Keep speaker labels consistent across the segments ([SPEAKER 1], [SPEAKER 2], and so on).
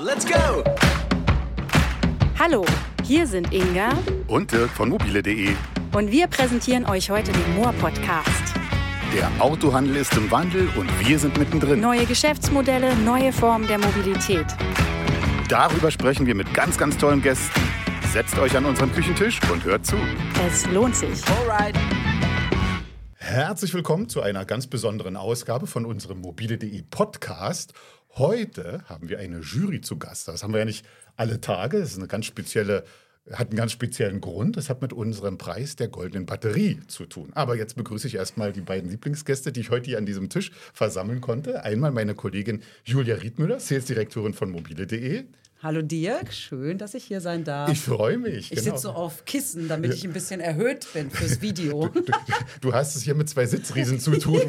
[SPEAKER 1] let's go!
[SPEAKER 2] Hallo, hier sind Inga
[SPEAKER 3] und Dirk von mobile.de.
[SPEAKER 2] und wir präsentieren euch heute den Moor-Podcast.
[SPEAKER 3] Der Autohandel ist im Wandel und wir sind mittendrin.
[SPEAKER 2] Neue Geschäftsmodelle, neue Formen der Mobilität.
[SPEAKER 3] Darüber sprechen wir mit ganz, ganz tollen Gästen. Setzt euch an unseren Küchentisch und hört zu.
[SPEAKER 2] Es lohnt sich.
[SPEAKER 1] Alright.
[SPEAKER 3] Herzlich willkommen zu einer ganz besonderen Ausgabe von unserem mobile.de Podcast. Heute haben wir eine Jury zu Gast. Das haben wir ja nicht alle Tage. Das ist eine ganz spezielle, hat einen ganz speziellen Grund. Das hat mit unserem Preis der goldenen Batterie zu tun. Aber jetzt begrüße ich erstmal die beiden Lieblingsgäste, die ich heute hier an diesem Tisch versammeln konnte. Einmal meine Kollegin Julia Riedmüller, Sales-Direktorin von mobile.de.
[SPEAKER 4] Hallo Dirk, schön, dass ich hier sein darf.
[SPEAKER 3] Ich freue mich.
[SPEAKER 4] Ich sitze so auf Kissen, damit ich ein bisschen erhöht bin fürs Video.
[SPEAKER 3] Du hast es hier mit zwei Sitzriesen zu tun.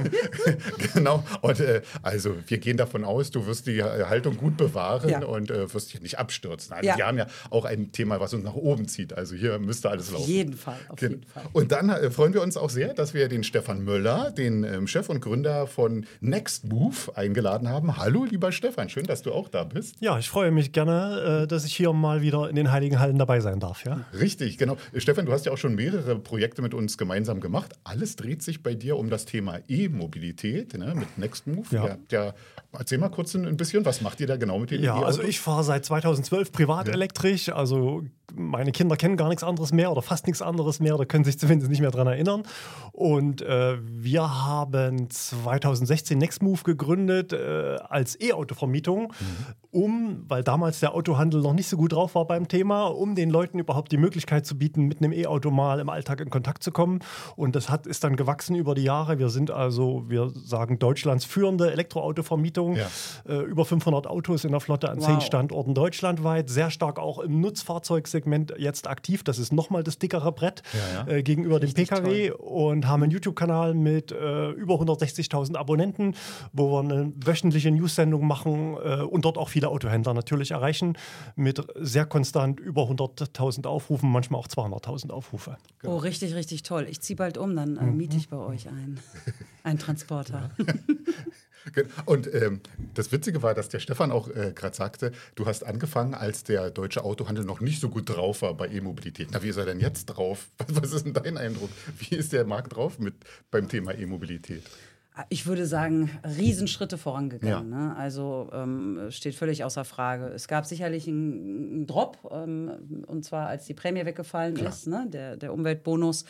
[SPEAKER 3] Genau. Und also wir gehen davon aus, du wirst die Haltung gut bewahren und wirst hier nicht abstürzen. Also wir haben ja auch ein Thema, was uns nach oben zieht. Also hier müsste alles laufen.
[SPEAKER 4] Auf jeden Fall.
[SPEAKER 3] Und dann freuen wir uns auch sehr, dass wir den Stefan Möller, den Chef und Gründer von Nextmove, eingeladen haben. Hallo, lieber Stefan, schön, dass du auch da bist.
[SPEAKER 5] Ja, ich freue mich gerne, dass ich hier mal wieder in den Heiligen Hallen dabei sein darf. Ja?
[SPEAKER 3] Richtig, genau. Stefan, du hast ja auch schon mehrere Projekte mit uns gemeinsam gemacht. Alles dreht sich bei dir um das Thema E-Mobilität, ne, mit Nextmove. Ja. Erzähl mal kurz ein bisschen, was macht ihr da genau mit den E-Autos?
[SPEAKER 5] Also ich fahre seit 2012 privat elektrisch. Also meine Kinder kennen gar nichts anderes mehr oder fast nichts anderes mehr oder können sich zumindest nicht mehr daran erinnern. Und wir haben 2016 Nextmove gegründet als E-Auto-Vermietung, weil damals der Autohandel noch nicht so gut drauf war beim Thema, um den Leuten überhaupt die Möglichkeit zu bieten, mit einem E-Auto mal im Alltag in Kontakt zu kommen. Und das ist dann gewachsen über die Jahre. Wir sind also, wir sagen, Deutschlands führende Elektroautovermietung. Über 500 Autos in der Flotte an 10 Standorten deutschlandweit. Sehr stark auch im Nutzfahrzeugsegment jetzt aktiv. Das ist nochmal das dickere Brett gegenüber dem Pkw. Toll. Und haben einen YouTube-Kanal mit über 160.000 Abonnenten, wo wir eine wöchentliche News-Sendung machen und dort auch viele Autohändler natürlich erreichen mit sehr konstant über 100.000 Aufrufen, manchmal auch 200.000 Aufrufe.
[SPEAKER 4] Genau. Oh, richtig, richtig toll. Ich ziehe bald um, dann miete ich bei euch einen Transporter.
[SPEAKER 3] Und das Witzige war, dass der Stefan auch gerade sagte, du hast angefangen, als der deutsche Autohandel noch nicht so gut drauf war bei E-Mobilität. Na, wie ist er denn jetzt drauf? Was ist denn dein Eindruck? Wie ist der Markt drauf beim Thema E-Mobilität?
[SPEAKER 4] Ich würde sagen, Riesenschritte vorangegangen. Ne? Also steht völlig außer Frage. Es gab sicherlich einen Drop, und zwar als die Prämie weggefallen ist, ne? Der Umweltbonus,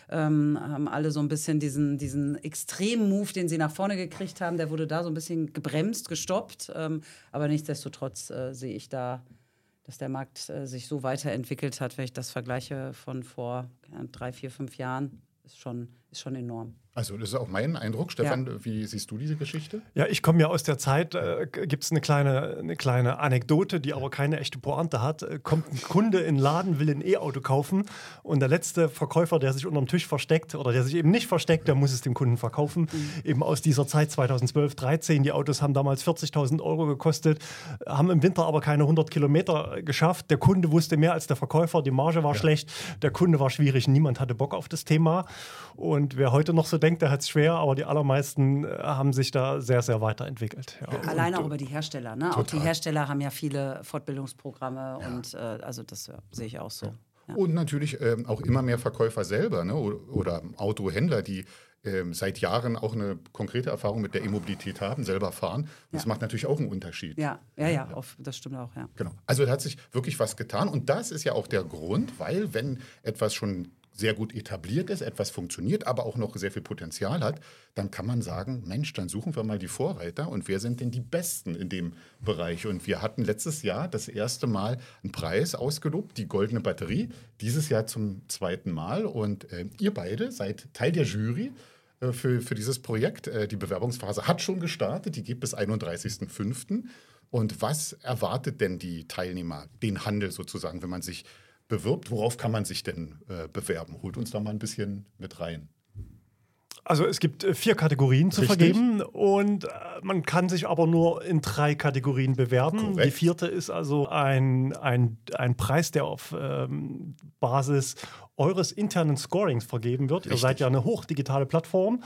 [SPEAKER 4] haben alle so ein bisschen diesen extremen Move, den sie nach vorne gekriegt haben, der wurde da so ein bisschen gebremst, gestoppt. Aber nichtsdestotrotz sehe ich da, dass der Markt sich so weiterentwickelt hat, wenn ich das vergleiche von vor 3, 4, 5 Jahren, ist schon enorm.
[SPEAKER 3] Also das ist auch mein Eindruck. Stefan, wie siehst du diese Geschichte?
[SPEAKER 5] Ja, ich komme ja aus der Zeit, gibt es eine kleine Anekdote, die aber keine echte Pointe hat. Kommt ein Kunde in den Laden, will ein E-Auto kaufen und der letzte Verkäufer, der sich unterm Tisch versteckt oder der sich eben nicht versteckt, der muss es dem Kunden verkaufen. Eben aus dieser Zeit 2012, 2013. Die Autos haben damals 40.000 € gekostet, haben im Winter aber keine 100 Kilometer geschafft. Der Kunde wusste mehr als der Verkäufer, die Marge war schlecht, der Kunde war schwierig, niemand hatte Bock auf das Thema. Und wer heute noch so denkt, der hat es schwer, aber die allermeisten haben sich da sehr, sehr weiterentwickelt. Ja.
[SPEAKER 4] Alleine auch über die Hersteller. Ne? Auch die Hersteller haben ja viele Fortbildungsprogramme und also das sehe ich auch so. Ja.
[SPEAKER 3] Und natürlich auch immer mehr Verkäufer selber, ne? Oder Autohändler, die seit Jahren auch eine konkrete Erfahrung mit der E-Mobilität haben, selber fahren. Das macht natürlich auch einen Unterschied.
[SPEAKER 4] Ja, das stimmt auch, ja.
[SPEAKER 3] Genau. Also da hat sich wirklich was getan und das ist ja auch der Grund, weil wenn etwas schon sehr gut etabliert ist, etwas funktioniert, aber auch noch sehr viel Potenzial hat, dann kann man sagen, Mensch, dann suchen wir mal die Vorreiter und wer sind denn die Besten in dem Bereich? Und wir hatten letztes Jahr das erste Mal einen Preis ausgelobt, die goldene Batterie, dieses Jahr zum 2. Mal und ihr beide seid Teil der Jury für dieses Projekt. Die Bewerbungsphase hat schon gestartet, die geht bis 31.05. Und was erwartet denn die Teilnehmer, den Handel sozusagen, wenn man sich bewirbt? Worauf kann man sich denn bewerben? Holt uns da mal ein bisschen mit rein.
[SPEAKER 5] Also es gibt 4 Kategorien zu vergeben und man kann sich aber nur in 3 Kategorien bewerben.
[SPEAKER 3] Korrekt.
[SPEAKER 5] Die 4. ist also ein Preis, der auf Basis eures internen Scorings vergeben wird. Ihr seid ja eine hochdigitale Plattform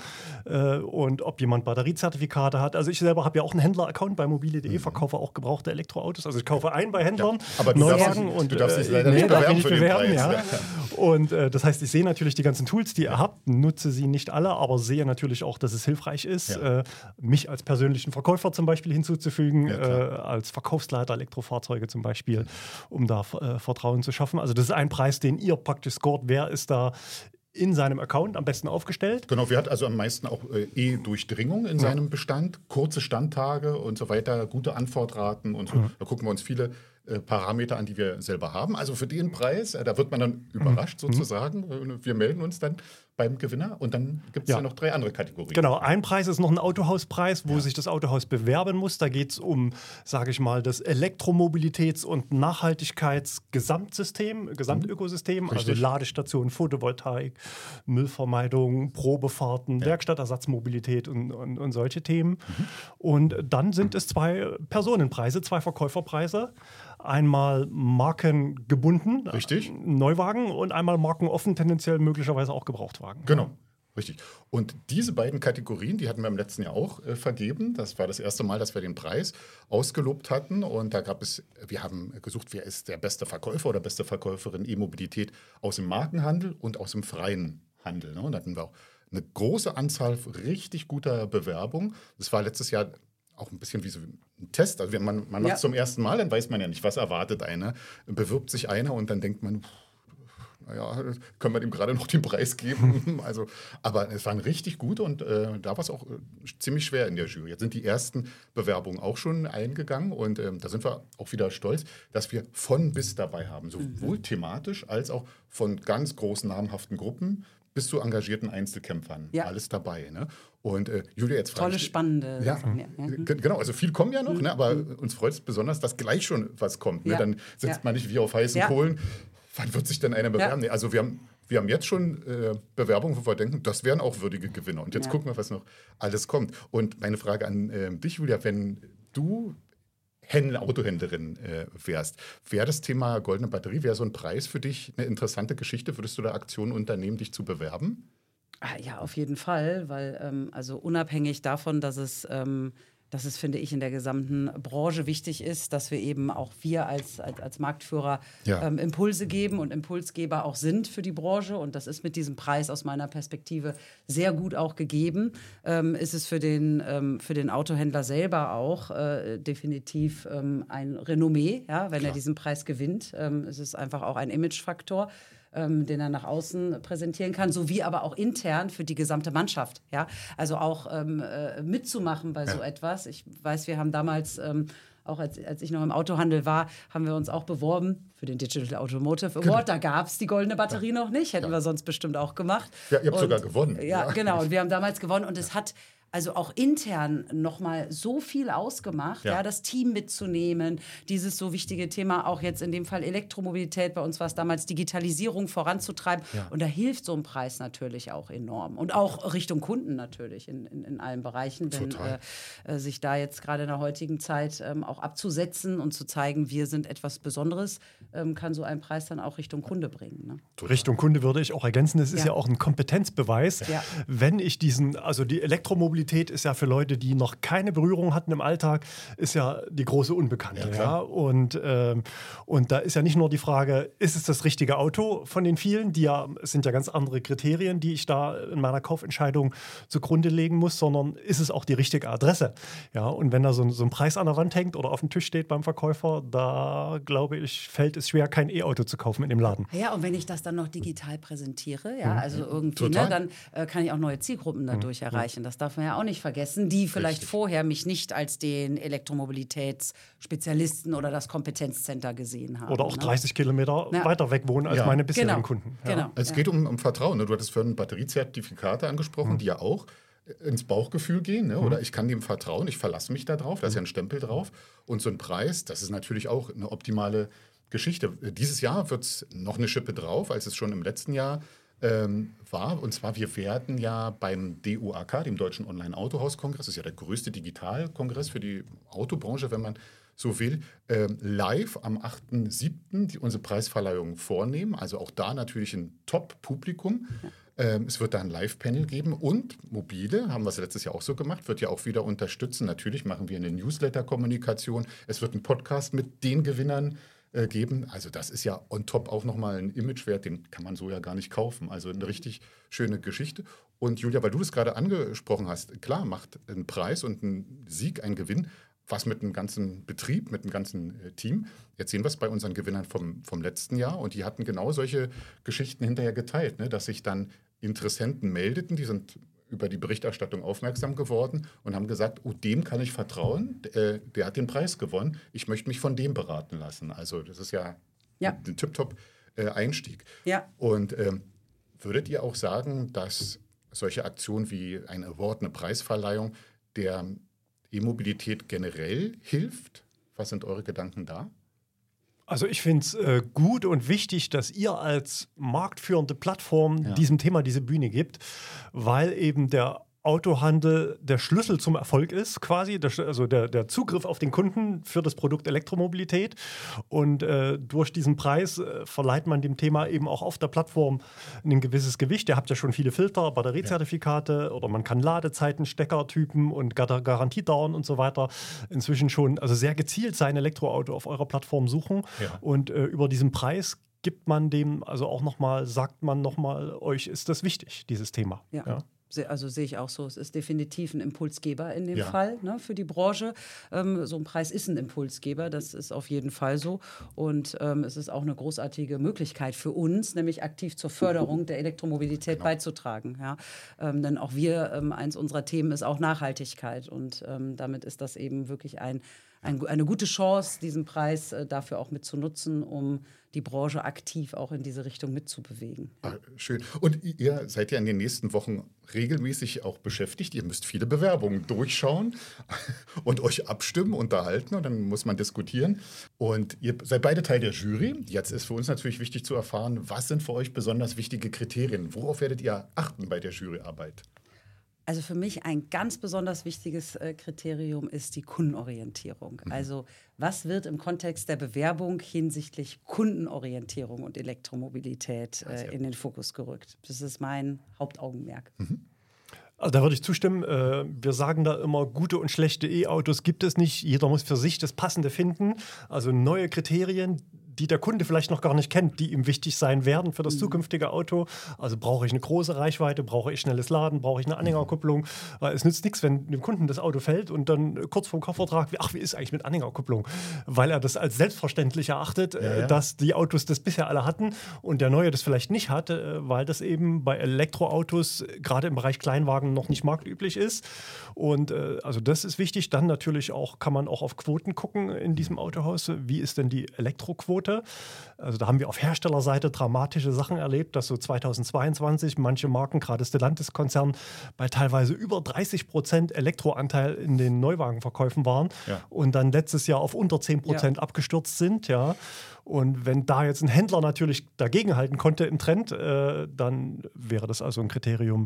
[SPEAKER 5] und ob jemand Batteriezertifikate hat. Also ich selber habe ja auch einen Händler-Account bei mobile.de, verkaufe auch gebrauchte Elektroautos. Also ich kaufe ein bei Händlern,
[SPEAKER 3] aber du darfst dich leider nicht bewerben für den Preis.
[SPEAKER 5] Ja. Und das heißt, ich sehe natürlich die ganzen Tools, die ihr habt, nutze sie nicht alle, aber sehe natürlich auch, dass es hilfreich ist, mich als persönlichen Verkäufer zum Beispiel hinzuzufügen, als Verkaufsleiter Elektrofahrzeuge zum Beispiel, um da Vertrauen zu schaffen. Also das ist ein Preis, den ihr praktisch scoret. Wer ist da in seinem Account am besten aufgestellt?
[SPEAKER 3] Genau, wer hat also am meisten auch E-Durchdringung in seinem Bestand, kurze Standtage und so weiter, gute Antwortraten und so. Da gucken wir uns viele Parameter an, die wir selber haben. Also für den Preis, da wird man dann überrascht sozusagen. Wir melden uns dann beim Gewinner und dann gibt es ja noch 3 andere Kategorien.
[SPEAKER 5] Genau, ein Preis ist noch ein Autohauspreis, wo sich das Autohaus bewerben muss. Da geht es um, sage ich mal, das Elektromobilitäts- und Nachhaltigkeitsgesamtsystem, Gesamtökosystem, also Ladestationen, Photovoltaik, Müllvermeidung, Probefahrten, Werkstattersatzmobilität und solche Themen. Und dann sind es 2 Personenpreise, 2 Verkäuferpreise. Einmal markengebunden, Neuwagen, und einmal markenoffen, tendenziell möglicherweise auch Gebrauchtwagen.
[SPEAKER 3] Genau, richtig. Und diese beiden Kategorien, die hatten wir im letzten Jahr auch vergeben. Das war das erste Mal, dass wir den Preis ausgelobt hatten. Und da wir haben gesucht, wer ist der beste Verkäufer oder beste Verkäuferin E-Mobilität aus dem Markenhandel und aus dem freien Handel. Und da hatten wir auch eine große Anzahl richtig guter Bewerbungen. Das war letztes Jahr auch ein bisschen wie so ein Test. Also man macht es zum ersten Mal, dann weiß man ja nicht, was erwartet einer. Bewirbt sich einer und dann denkt man, naja, können wir dem gerade noch den Preis geben? Also, aber es waren richtig gute und da war es auch ziemlich schwer in der Jury. Jetzt sind die ersten Bewerbungen auch schon eingegangen und da sind wir auch wieder stolz, dass wir von bis dabei haben. Sowohl thematisch als auch von ganz großen namhaften Gruppen bis zu engagierten Einzelkämpfern. Alles dabei. Ne? Und Julia, jetzt frage ich...
[SPEAKER 4] spannende Sachen.
[SPEAKER 3] Genau, also viel kommen ja noch, ne? Aber uns freut es besonders, dass gleich schon was kommt. Ne? Dann sitzt man nicht wie auf heißen Kohlen. Wann wird sich denn einer bewerben? Nee, also wir haben jetzt schon Bewerbungen, wo wir denken, das wären auch würdige Gewinner. Und jetzt gucken wir, was noch alles kommt. Und meine Frage an dich, Julia, wenn du Autohändlerin wärst, wäre das Thema goldene Batterie, wäre so ein Preis für dich eine interessante Geschichte? Würdest du da Aktionen unternehmen, dich zu bewerben?
[SPEAKER 4] Ja, auf jeden Fall, weil also unabhängig davon, dass es, finde ich, in der gesamten Branche wichtig ist, dass wir eben auch als Marktführer Impulse geben und Impulsgeber auch sind für die Branche. Und das ist mit diesem Preis aus meiner Perspektive sehr gut auch gegeben. Ist es für den Autohändler selber auch definitiv ein Renommee, wenn er diesen Preis gewinnt. Es ist einfach auch ein Imagefaktor, den er nach außen präsentieren kann, sowie aber auch intern für die gesamte Mannschaft. Ja? Also auch mitzumachen bei so etwas. Ich weiß, wir haben damals, auch als ich noch im Autohandel war, haben wir uns auch beworben für den Digital Automotive Award. Da gab es die goldene Batterie noch nicht, hätten wir sonst bestimmt auch gemacht.
[SPEAKER 3] Ja, ihr habt sogar gewonnen.
[SPEAKER 4] Ja, genau. Und wir haben damals gewonnen und es hat also auch intern nochmal so viel ausgemacht, das Team mitzunehmen, dieses so wichtige Thema, auch jetzt in dem Fall Elektromobilität, bei uns war es damals Digitalisierung voranzutreiben. Und da hilft so ein Preis natürlich auch enorm. Und auch Richtung Kunden natürlich in allen Bereichen, denn sich da jetzt gerade in der heutigen Zeit auch abzusetzen und zu zeigen, wir sind etwas Besonderes, kann so ein Preis dann auch Richtung Kunde bringen. Ne?
[SPEAKER 5] Richtung Kunde würde ich auch ergänzen, es ist ja auch ein Kompetenzbeweis, wenn ich also die Elektromobilität ist ja für Leute, die noch keine Berührung hatten im Alltag, ist ja die große Unbekannte. Und da ist ja nicht nur die Frage, ist es das richtige Auto von den vielen, es sind ja ganz andere Kriterien, die ich da in meiner Kaufentscheidung zugrunde legen muss, sondern ist es auch die richtige Adresse. Ja, und wenn da so ein Preis an der Wand hängt oder auf dem Tisch steht beim Verkäufer, da glaube ich, fällt es schwer, kein E-Auto zu kaufen in dem Laden.
[SPEAKER 4] Ja, und wenn ich das dann noch digital präsentiere, also irgendwie, dann kann ich auch neue Zielgruppen dadurch erreichen. Das darf man ja auch nicht vergessen, die vielleicht vorher mich nicht als den Elektromobilitätsspezialisten oder das Kompetenzcenter gesehen haben.
[SPEAKER 5] Oder auch 30 Kilometer weiter weg wohnen als meine bisherigen Kunden.
[SPEAKER 4] Genau.
[SPEAKER 3] Es geht um Vertrauen. Ne? Du hattest vorhin Batteriezertifikate angesprochen, die ja auch ins Bauchgefühl gehen. Ne? Oder ich kann dem vertrauen, ich verlasse mich da drauf, da ist ja ein Stempel drauf. Und so ein Preis, das ist natürlich auch eine optimale Geschichte. Dieses Jahr wird es noch eine Schippe drauf, als es schon im letzten Jahr war. Und zwar, wir werden ja beim DOAK, dem Deutschen Online-Autohaus-Kongress, das ist ja der größte Digitalkongress für die Autobranche, wenn man so will, live am 8.7. unsere Preisverleihung vornehmen. Also auch da natürlich ein Top-Publikum. Es wird da ein Live-Panel geben und Mobile, haben wir es letztes Jahr auch so gemacht, wird ja auch wieder unterstützen. Natürlich machen wir eine Newsletter-Kommunikation. Es wird einen Podcast mit den Gewinnern geben. Also das ist ja on top auch nochmal ein Imagewert, den kann man so ja gar nicht kaufen. Also eine richtig schöne Geschichte. Und Julia, weil du das gerade angesprochen hast, klar, macht ein Preis und ein Sieg einen Gewinn, was mit dem ganzen Betrieb, mit dem ganzen Team. Jetzt sehen wir es bei unseren Gewinnern vom letzten Jahr und die hatten genau solche Geschichten hinterher geteilt, ne, dass sich dann Interessenten meldeten, die sind über die Berichterstattung aufmerksam geworden und haben gesagt, oh, dem kann ich vertrauen, der hat den Preis gewonnen, ich möchte mich von dem beraten lassen. Also das ist ja ein Tip-Top-Einstieg.
[SPEAKER 4] Ja.
[SPEAKER 3] Und würdet ihr auch sagen, dass solche Aktionen wie ein Award, eine Preisverleihung der E-Mobilität generell hilft? Was sind eure Gedanken da?
[SPEAKER 5] Also ich finde es gut und wichtig, dass ihr als marktführende Plattform diesem Thema diese Bühne gibt, weil eben der Autohandel der Schlüssel zum Erfolg ist, quasi, also der Zugriff auf den Kunden für das Produkt Elektromobilität. Und durch diesen Preis verleiht man dem Thema eben auch auf der Plattform ein gewisses Gewicht. Ihr habt ja schon viele Filter, Batteriezertifikate oder man kann Ladezeiten, Steckertypen und Garantiedauern und so weiter inzwischen schon also sehr gezielt sein Elektroauto auf eurer Plattform suchen. Ja. Und über diesen Preis gibt man dem also auch nochmal, sagt man nochmal, euch ist das wichtig, dieses Thema.
[SPEAKER 4] Ja. Also sehe ich auch so. Es ist definitiv ein Impulsgeber in dem Fall, ne, für die Branche. So ein Preis ist ein Impulsgeber, das ist auf jeden Fall so. Und es ist auch eine großartige Möglichkeit für uns, nämlich aktiv zur Förderung der Elektromobilität beizutragen. Ja. Denn auch wir, eins unserer Themen ist auch Nachhaltigkeit. Und damit ist das eben wirklich eine gute Chance, diesen Preis dafür auch mitzunutzen, um die Branche aktiv auch in diese Richtung mitzubewegen.
[SPEAKER 3] Schön. Und ihr seid ja in den nächsten Wochen regelmäßig auch beschäftigt. Ihr müsst viele Bewerbungen durchschauen und euch abstimmen, unterhalten und dann muss man diskutieren. Und ihr seid beide Teil der Jury. Jetzt ist für uns natürlich wichtig zu erfahren, was sind für euch besonders wichtige Kriterien? Worauf werdet ihr achten bei der Juryarbeit?
[SPEAKER 4] Also für mich ein ganz besonders wichtiges Kriterium ist die Kundenorientierung. Also was wird im Kontext der Bewerbung hinsichtlich Kundenorientierung und Elektromobilität in den Fokus gerückt? Das ist mein Hauptaugenmerk.
[SPEAKER 5] Also da würde ich zustimmen. Wir sagen da immer, gute und schlechte E-Autos gibt es nicht. Jeder muss für sich das Passende finden. Also neue Kriterien, die der Kunde vielleicht noch gar nicht kennt, die ihm wichtig sein werden für das zukünftige Auto. Also brauche ich eine große Reichweite, brauche ich schnelles Laden, brauche ich eine Anhängerkupplung. Weil es nützt nichts, wenn dem Kunden das Auto fällt und dann kurz vorm Kaufvertrag, wie ist eigentlich mit Anhängerkupplung? Weil er das als selbstverständlich erachtet, dass die Autos das bisher alle hatten und der neue das vielleicht nicht hat, weil das eben bei Elektroautos gerade im Bereich Kleinwagen noch nicht marktüblich ist. Und also das ist wichtig. Dann natürlich auch, kann man auch auf Quoten gucken in diesem Autohaus. Wie ist denn die Elektroquote? Also da haben wir auf Herstellerseite dramatische Sachen erlebt, dass so 2022 manche Marken, gerade Stellantis-Konzern, bei teilweise über 30% Elektroanteil in den Neuwagenverkäufen waren und dann letztes Jahr auf unter 10% abgestürzt sind. Ja. Und wenn da jetzt ein Händler natürlich dagegenhalten konnte im Trend, dann wäre das also ein Kriterium,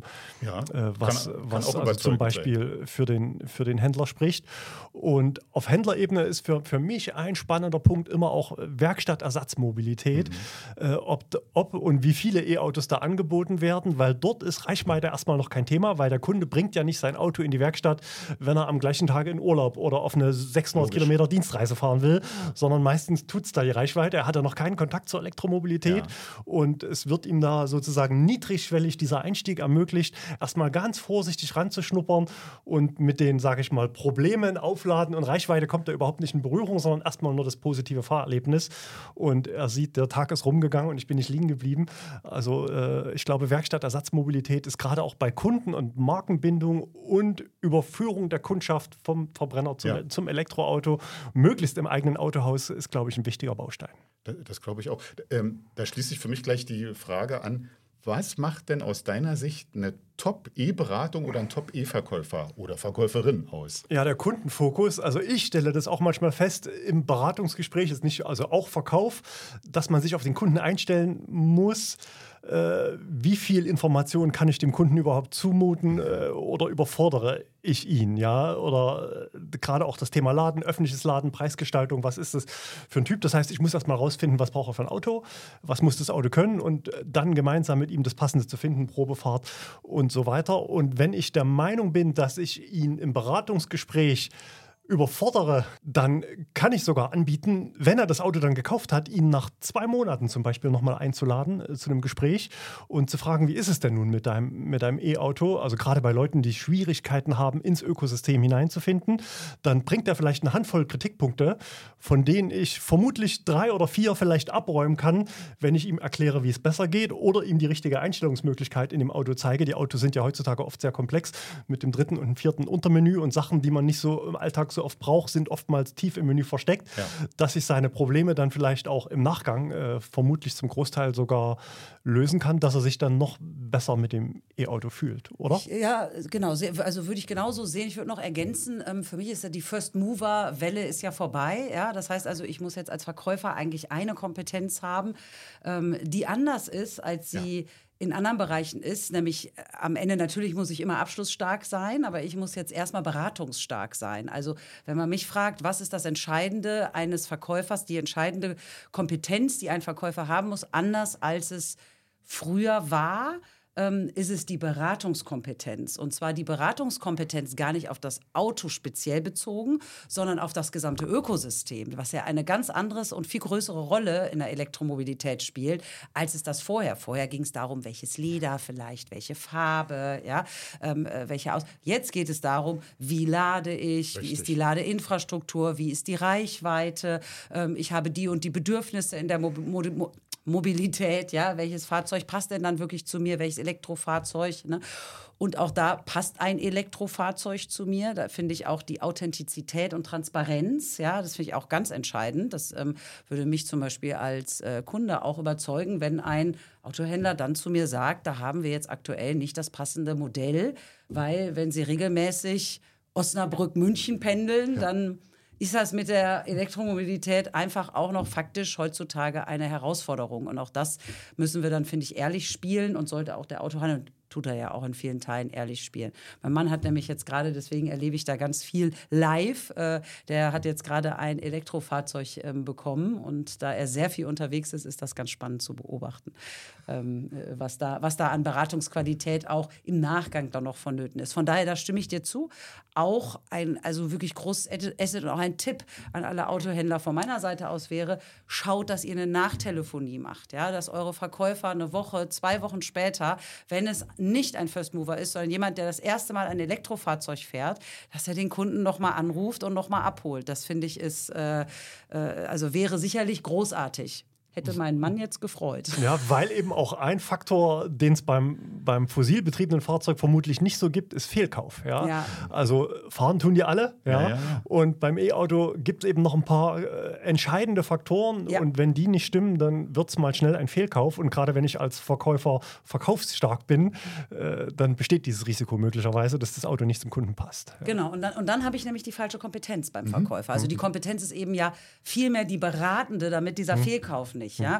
[SPEAKER 5] was also zum Beispiel für den Händler spricht. Und auf Händlerebene ist für mich ein spannender Punkt immer auch Werkstattersatzmobilität, ob und wie viele E-Autos da angeboten werden, weil dort ist Reichweite erstmal noch kein Thema, weil der Kunde bringt ja nicht sein Auto in die Werkstatt, wenn er am gleichen Tag in Urlaub oder auf eine 600 Kilometer Dienstreise fahren will, sondern meistens tut es da die Reichweite. Er hat ja noch keinen Kontakt zur Elektromobilität und es wird ihm da sozusagen niedrigschwellig dieser Einstieg ermöglicht, erstmal ganz vorsichtig ranzuschnuppern und mit den, sage ich mal, Problemen, Aufladen und Reichweite kommt er überhaupt nicht in Berührung, sondern erstmal nur das positive Fahrerlebnis und er sieht, der Tag ist rumgegangen und ich bin nicht liegen geblieben. Also ich glaube, Werkstattersatzmobilität ist gerade auch bei Kunden und Markenbindung und Überführung der Kundschaft vom Verbrenner zum Elektroauto, möglichst im eigenen Autohaus, ist, glaube ich, ein wichtiger Baustein.
[SPEAKER 3] Das glaube ich auch. Da schließt sich für mich gleich die Frage an, was macht denn aus deiner Sicht eine Top-E-Beratung oder ein Top-E-Verkäufer oder Verkäuferin aus?
[SPEAKER 5] Ja, der Kundenfokus. Also ich stelle das auch manchmal fest, im Beratungsgespräch ist nicht, also auch Verkauf, dass man sich auf den Kunden einstellen muss. Wie viel Information kann ich dem Kunden überhaupt zumuten oder überfordere ich ihn, ja? Oder gerade auch das Thema Laden, öffentliches Laden, Preisgestaltung, was ist das für ein Typ? Das heißt, ich muss erst mal rausfinden, was braucht er für ein Auto, was muss das Auto können und dann gemeinsam mit ihm das Passende zu finden, Probefahrt und so weiter. Und wenn ich der Meinung bin, dass ich ihn im Beratungsgespräch überfordere, dann kann ich sogar anbieten, wenn er das Auto dann gekauft hat, ihn nach 2 Monaten zum Beispiel nochmal einzuladen zu einem Gespräch und zu fragen, wie ist es denn nun mit deinem E-Auto? Also gerade bei Leuten, die Schwierigkeiten haben, ins Ökosystem hineinzufinden, dann bringt er vielleicht eine Handvoll Kritikpunkte, von denen ich vermutlich 3 oder 4 vielleicht abräumen kann, wenn ich ihm erkläre, wie es besser geht oder ihm die richtige Einstellungsmöglichkeit in dem Auto zeige. Die Autos sind ja heutzutage oft sehr komplex mit dem 3. und 4. Untermenü und Sachen, die man nicht so im Alltag so oft braucht, sind oftmals tief im Menü versteckt, dass ich seine Probleme dann vielleicht auch im Nachgang vermutlich zum Großteil sogar lösen kann, dass er sich dann noch besser mit dem E-Auto fühlt, oder?
[SPEAKER 4] Ja, genau. Also würde ich genauso sehen. Ich würde noch ergänzen, für mich ist ja die First-Mover-Welle ist ja vorbei. Ja? Das heißt also, ich muss jetzt als Verkäufer eigentlich eine Kompetenz haben, die anders ist, als sie in anderen Bereichen ist, nämlich am Ende natürlich muss ich immer abschlussstark sein, aber ich muss jetzt erstmal beratungsstark sein. Also wenn man mich fragt, was ist das Entscheidende eines Verkäufers, die entscheidende Kompetenz, die ein Verkäufer haben muss, anders als es früher war, ist es die Beratungskompetenz. Und zwar die Beratungskompetenz gar nicht auf das Auto speziell bezogen, sondern auf das gesamte Ökosystem, was ja eine ganz andere und viel größere Rolle in der Elektromobilität spielt, als es das vorher. Vorher ging es darum, welches Leder vielleicht, welche Farbe, ja, welche aus. Jetzt geht es darum, wie lade ich, wie ist die Ladeinfrastruktur, wie ist die Reichweite, ich habe die und die Bedürfnisse in der Mobilität, ja, welches Fahrzeug passt denn dann wirklich zu mir, welches Elektrofahrzeug, ne? Und auch da passt ein Elektrofahrzeug zu mir. Da finde ich auch die Authentizität und Transparenz, ja, das finde ich auch ganz entscheidend. Das würde mich zum Beispiel als Kunde auch überzeugen, wenn ein Autohändler dann zu mir sagt, da haben wir jetzt aktuell nicht das passende Modell, weil wenn Sie regelmäßig Osnabrück-München pendeln, dann ist das mit der Elektromobilität einfach auch noch faktisch heutzutage eine Herausforderung. Und auch das müssen wir dann, finde ich, ehrlich spielen und sollte auch der Autohandel, tut er ja auch in vielen Teilen, ehrlich spielen. Mein Mann hat nämlich jetzt gerade, deswegen erlebe ich da ganz viel live, der hat jetzt gerade ein Elektrofahrzeug bekommen und da er sehr viel unterwegs ist, ist das ganz spannend zu beobachten, was da an Beratungsqualität auch im Nachgang dann noch vonnöten ist. Von daher, da stimme ich dir zu. Auch also wirklich großes Asset und auch ein Tipp an alle Autohändler von meiner Seite aus wäre, schaut, dass ihr eine Nachtelefonie macht, ja, dass eure Verkäufer eine Woche, 2 Wochen später, wenn es nicht ein First Mover ist, sondern jemand, der das erste Mal ein Elektrofahrzeug fährt, dass er den Kunden nochmal anruft und nochmal abholt. Das finde ich also wäre sicherlich großartig. Hätte mein Mann jetzt gefreut.
[SPEAKER 5] Ja, weil eben auch ein Faktor, den es beim fossil betriebenen Fahrzeug vermutlich nicht so gibt, ist Fehlkauf. Ja?
[SPEAKER 4] Ja.
[SPEAKER 5] Also fahren tun die alle. Ja?
[SPEAKER 3] Ja.
[SPEAKER 5] Und beim E-Auto gibt es eben noch ein paar entscheidende Faktoren.
[SPEAKER 4] Ja.
[SPEAKER 5] Und wenn die nicht stimmen, dann wird es mal schnell ein Fehlkauf. Und gerade wenn ich als Verkäufer verkaufsstark bin, dann besteht dieses Risiko möglicherweise, dass das Auto nicht zum Kunden passt. Ja.
[SPEAKER 4] Genau, und dann habe ich nämlich die falsche Kompetenz beim Verkäufer. Also die Kompetenz ist eben ja vielmehr die beratende, damit dieser Fehlkauf nicht. Ja?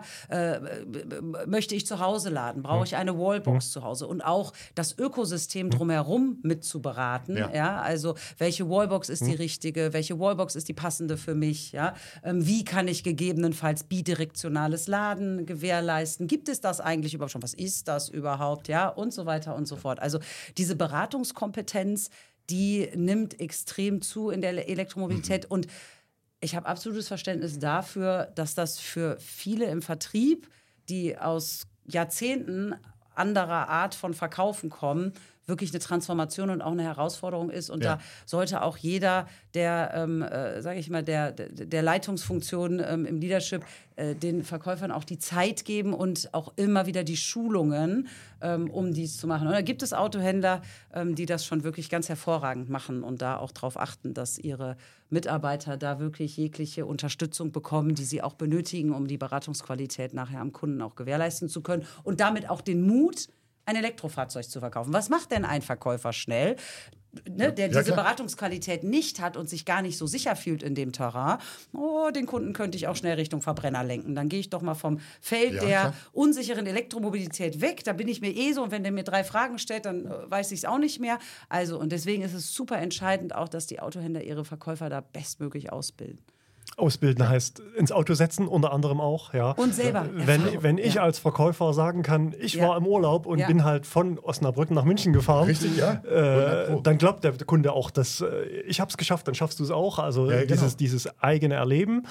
[SPEAKER 4] Möchte ich zu Hause laden? Brauche ich eine Wallbox zu Hause? Und auch das Ökosystem drumherum mit zu beraten. Ja? Also welche Wallbox ist die richtige? Welche Wallbox ist die passende für mich? Ja? Wie kann ich gegebenenfalls bidirektionales Laden gewährleisten? Gibt es das eigentlich überhaupt schon? Was ist das überhaupt? Ja? Und so weiter und so fort. Also diese Beratungskompetenz, die nimmt extrem zu in der Elektromobilität und ich habe absolutes Verständnis dafür, dass das für viele im Vertrieb, die aus Jahrzehnten anderer Art von Verkaufen kommen, wirklich eine Transformation und auch eine Herausforderung ist. Und da sollte auch jeder, der, sage ich mal, der Leitungsfunktion im Leadership den Verkäufern auch die Zeit geben und auch immer wieder die Schulungen, um dies zu machen. Und da gibt es Autohändler, die das schon wirklich ganz hervorragend machen und da auch darauf achten, dass ihre Mitarbeiter da wirklich jegliche Unterstützung bekommen, die sie auch benötigen, um die Beratungsqualität nachher am Kunden auch gewährleisten zu können und damit auch den Mut, ein Elektrofahrzeug zu verkaufen. Was macht denn ein Verkäufer schnell, ne, der diese Beratungsqualität nicht hat und sich gar nicht so sicher fühlt in dem Terrain? Oh, den Kunden könnte ich auch schnell Richtung Verbrenner lenken. Dann gehe ich doch mal vom Feld der unsicheren Elektromobilität weg. Da bin ich mir so, und wenn der mir 3 Fragen stellt, dann weiß ich es auch nicht mehr. Also, und deswegen ist es super entscheidend auch, dass die Autohändler ihre Verkäufer da bestmöglich ausbilden.
[SPEAKER 5] Ausbilden heißt ins Auto setzen, unter anderem auch. Ja.
[SPEAKER 4] Und selber.
[SPEAKER 5] Wenn ich als Verkäufer sagen kann, ich war im Urlaub und bin halt von Osnabrück nach München gefahren,
[SPEAKER 3] richtig,
[SPEAKER 5] dann glaubt der Kunde auch, dass ich habe es geschafft, dann schaffst du es auch. Also dieses eigene Erleben.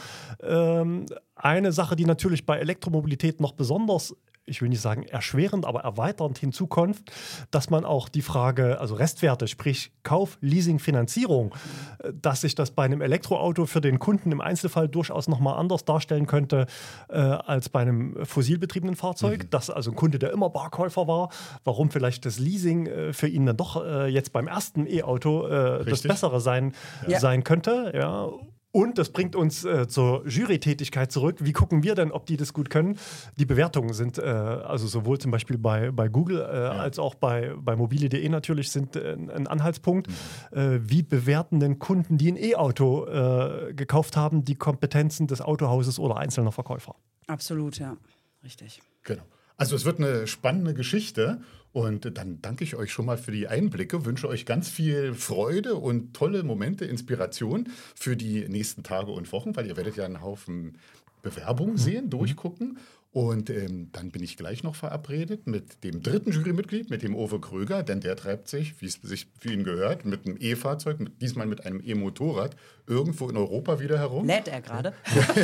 [SPEAKER 5] Eine Sache, die natürlich bei Elektromobilität noch besonders, ich will nicht sagen erschwerend, aber erweiternd hinzukommt, dass man auch die Frage, also Restwerte, sprich Kauf, Leasing, Finanzierung, dass sich das bei einem Elektroauto für den Kunden im Einzelfall durchaus nochmal anders darstellen könnte als bei einem fossilbetriebenen Fahrzeug. Dass also ein Kunde, der immer Barkäufer war, warum vielleicht das Leasing für ihn dann doch jetzt beim ersten E-Auto das Bessere sein könnte. Ja. Und das bringt uns zur Jury-Tätigkeit zurück. Wie gucken wir denn, ob die das gut können? Die Bewertungen sind, also sowohl zum Beispiel bei Google als auch bei mobile.de natürlich, sind ein Anhaltspunkt. Wie bewerten denn Kunden, die ein E-Auto gekauft haben, die Kompetenzen des Autohauses oder einzelner Verkäufer?
[SPEAKER 4] Absolut, ja. Richtig.
[SPEAKER 3] Genau. Also es wird eine spannende Geschichte und dann danke ich euch schon mal für die Einblicke, wünsche euch ganz viel Freude und tolle Momente, Inspiration für die nächsten Tage und Wochen, weil ihr werdet ja einen Haufen Bewerbungen sehen, durchgucken. Und dann bin ich gleich noch verabredet mit dem 3. Jurymitglied, mit dem Uwe Kröger, denn der treibt sich, wie es sich für ihn gehört, mit einem E-Fahrzeug, diesmal mit einem E-Motorrad, irgendwo in Europa wieder herum.
[SPEAKER 4] Lädt er gerade?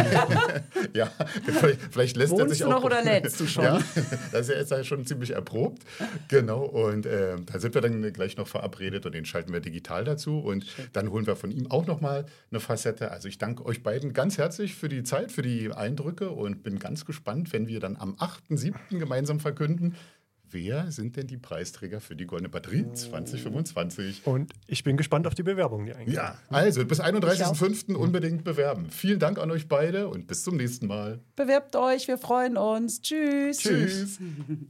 [SPEAKER 3] Ja, vielleicht lässt er sich auch...
[SPEAKER 4] Wohnst du noch oder lädst du schon?
[SPEAKER 3] Ja, das ist ja schon ziemlich erprobt. Genau, und da sind wir dann gleich noch verabredet und den schalten wir digital dazu. Und dann holen wir von ihm auch noch mal eine Facette. Also ich danke euch beiden ganz herzlich für die Zeit, für die Eindrücke und bin ganz gespannt, wenn wir dann am 8.7. gemeinsam verkünden, wer sind denn die Preisträger für die Goldene Batterie 2025?
[SPEAKER 5] Und ich bin gespannt auf die Bewerbungen, die eingehen.
[SPEAKER 3] Ja, also bis 31.05. unbedingt bewerben. Vielen Dank an euch beide und bis zum nächsten Mal.
[SPEAKER 4] Bewerbt euch, wir freuen uns. Tschüss.
[SPEAKER 3] Tschüss.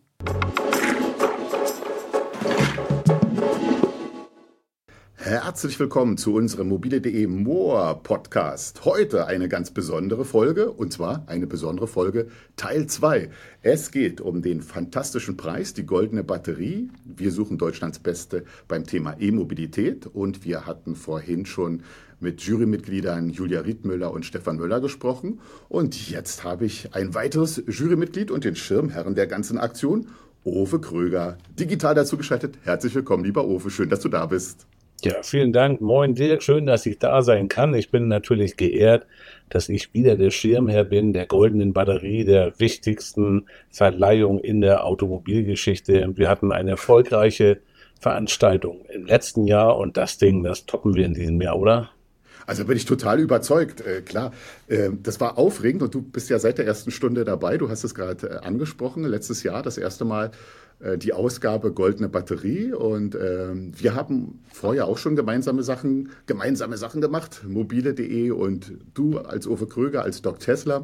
[SPEAKER 3] Herzlich willkommen zu unserem mobile.de Moor Podcast. Heute eine ganz besondere Folge, und zwar eine besondere Folge Teil 2. Es geht um den fantastischen Preis, die Goldene Batterie. Wir suchen Deutschlands Beste beim Thema E-Mobilität und wir hatten vorhin schon mit Jurymitgliedern Julia Riedmüller und Stefan Müller gesprochen. Und jetzt habe ich ein weiteres Jurymitglied und den Schirmherrn der ganzen Aktion, Uwe Kröger, digital dazu geschaltet. Herzlich willkommen, lieber Uwe, schön, dass du da bist.
[SPEAKER 1] Ja, vielen Dank. Moin Dirk, schön, dass ich da sein kann. Ich bin natürlich geehrt, dass ich wieder der Schirmherr bin der Goldenen Batterie, der wichtigsten Verleihung in der Automobilgeschichte. Wir hatten eine erfolgreiche Veranstaltung im letzten Jahr und das Ding, das toppen wir in diesem Jahr, oder?
[SPEAKER 3] Also bin ich total überzeugt, klar. Das war aufregend und du bist ja seit der ersten Stunde dabei. Du hast es gerade angesprochen, letztes Jahr das erste Mal die Ausgabe Goldene Batterie und wir haben vorher auch schon gemeinsame Sachen gemacht, mobile.de und du als Uwe Kröger, als Doc Tesla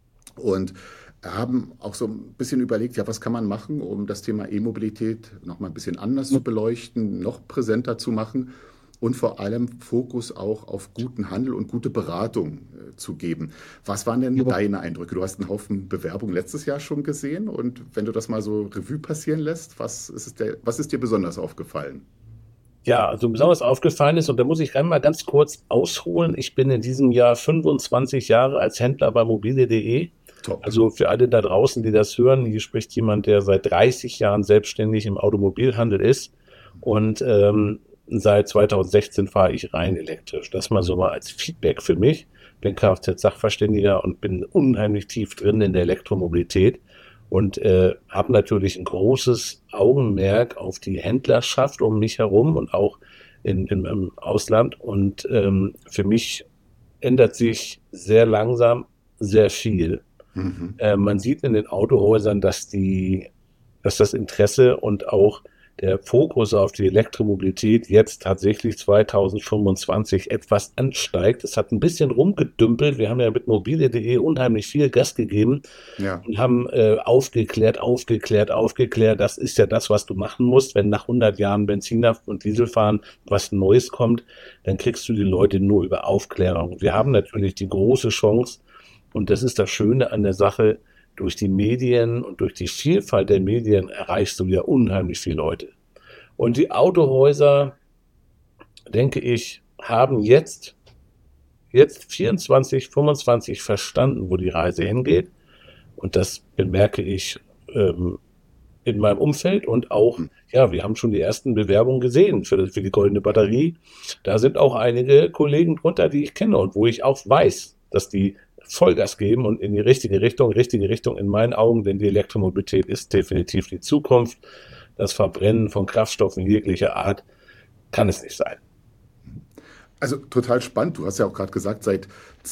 [SPEAKER 3] und haben auch so ein bisschen überlegt, ja, was kann man machen, um das Thema E-Mobilität noch mal ein bisschen anders zu beleuchten, noch präsenter zu machen. Und vor allem Fokus auch auf guten Handel und gute Beratung zu geben. Was waren denn deine Eindrücke? Du hast einen Haufen Bewerbungen letztes Jahr schon gesehen. Und wenn du das mal so Revue passieren lässt, was ist dir besonders aufgefallen?
[SPEAKER 1] Ja, also besonders aufgefallen ist, und da muss ich einmal ganz kurz ausholen, ich bin in diesem Jahr 25 Jahre als Händler bei mobile.de. Top. Also für alle da draußen, die das hören, hier spricht jemand, der seit 30 Jahren selbstständig im Automobilhandel ist. Und seit 2016 fahre ich rein elektrisch. Das mal so mal als Feedback für mich. Bin Kfz-Sachverständiger und bin unheimlich tief drin in der Elektromobilität und habe natürlich ein großes Augenmerk auf die Händlerschaft um mich herum und auch im Ausland. Und für mich ändert sich sehr langsam sehr viel. Man sieht in den Autohäusern, dass das Interesse und auch der Fokus auf die Elektromobilität jetzt tatsächlich 2025 etwas ansteigt. Es hat ein bisschen rumgedümpelt. Wir haben ja mit mobile.de unheimlich viel Gas gegeben und haben aufgeklärt. Das ist ja das, was du machen musst. Wenn nach 100 Jahren Benziner und Diesel fahren was Neues kommt, dann kriegst du die Leute nur über Aufklärung. Wir haben natürlich die große Chance, und das ist das Schöne an der Sache, durch die Medien und durch die Vielfalt der Medien erreichst du ja unheimlich viele Leute. Und die Autohäuser, denke ich, haben jetzt 24, 25 verstanden, wo die Reise hingeht. Und das bemerke ich in meinem Umfeld und auch, wir haben schon die ersten Bewerbungen gesehen für die goldene Batterie. Da sind auch einige Kollegen drunter, die ich kenne und wo ich auch weiß, dass die Vollgas geben und in die richtige Richtung in meinen Augen, denn die Elektromobilität ist definitiv die Zukunft. Das Verbrennen von Kraftstoffen jeglicher Art kann es nicht sein.
[SPEAKER 3] Also total spannend. Du hast ja auch gerade gesagt, seit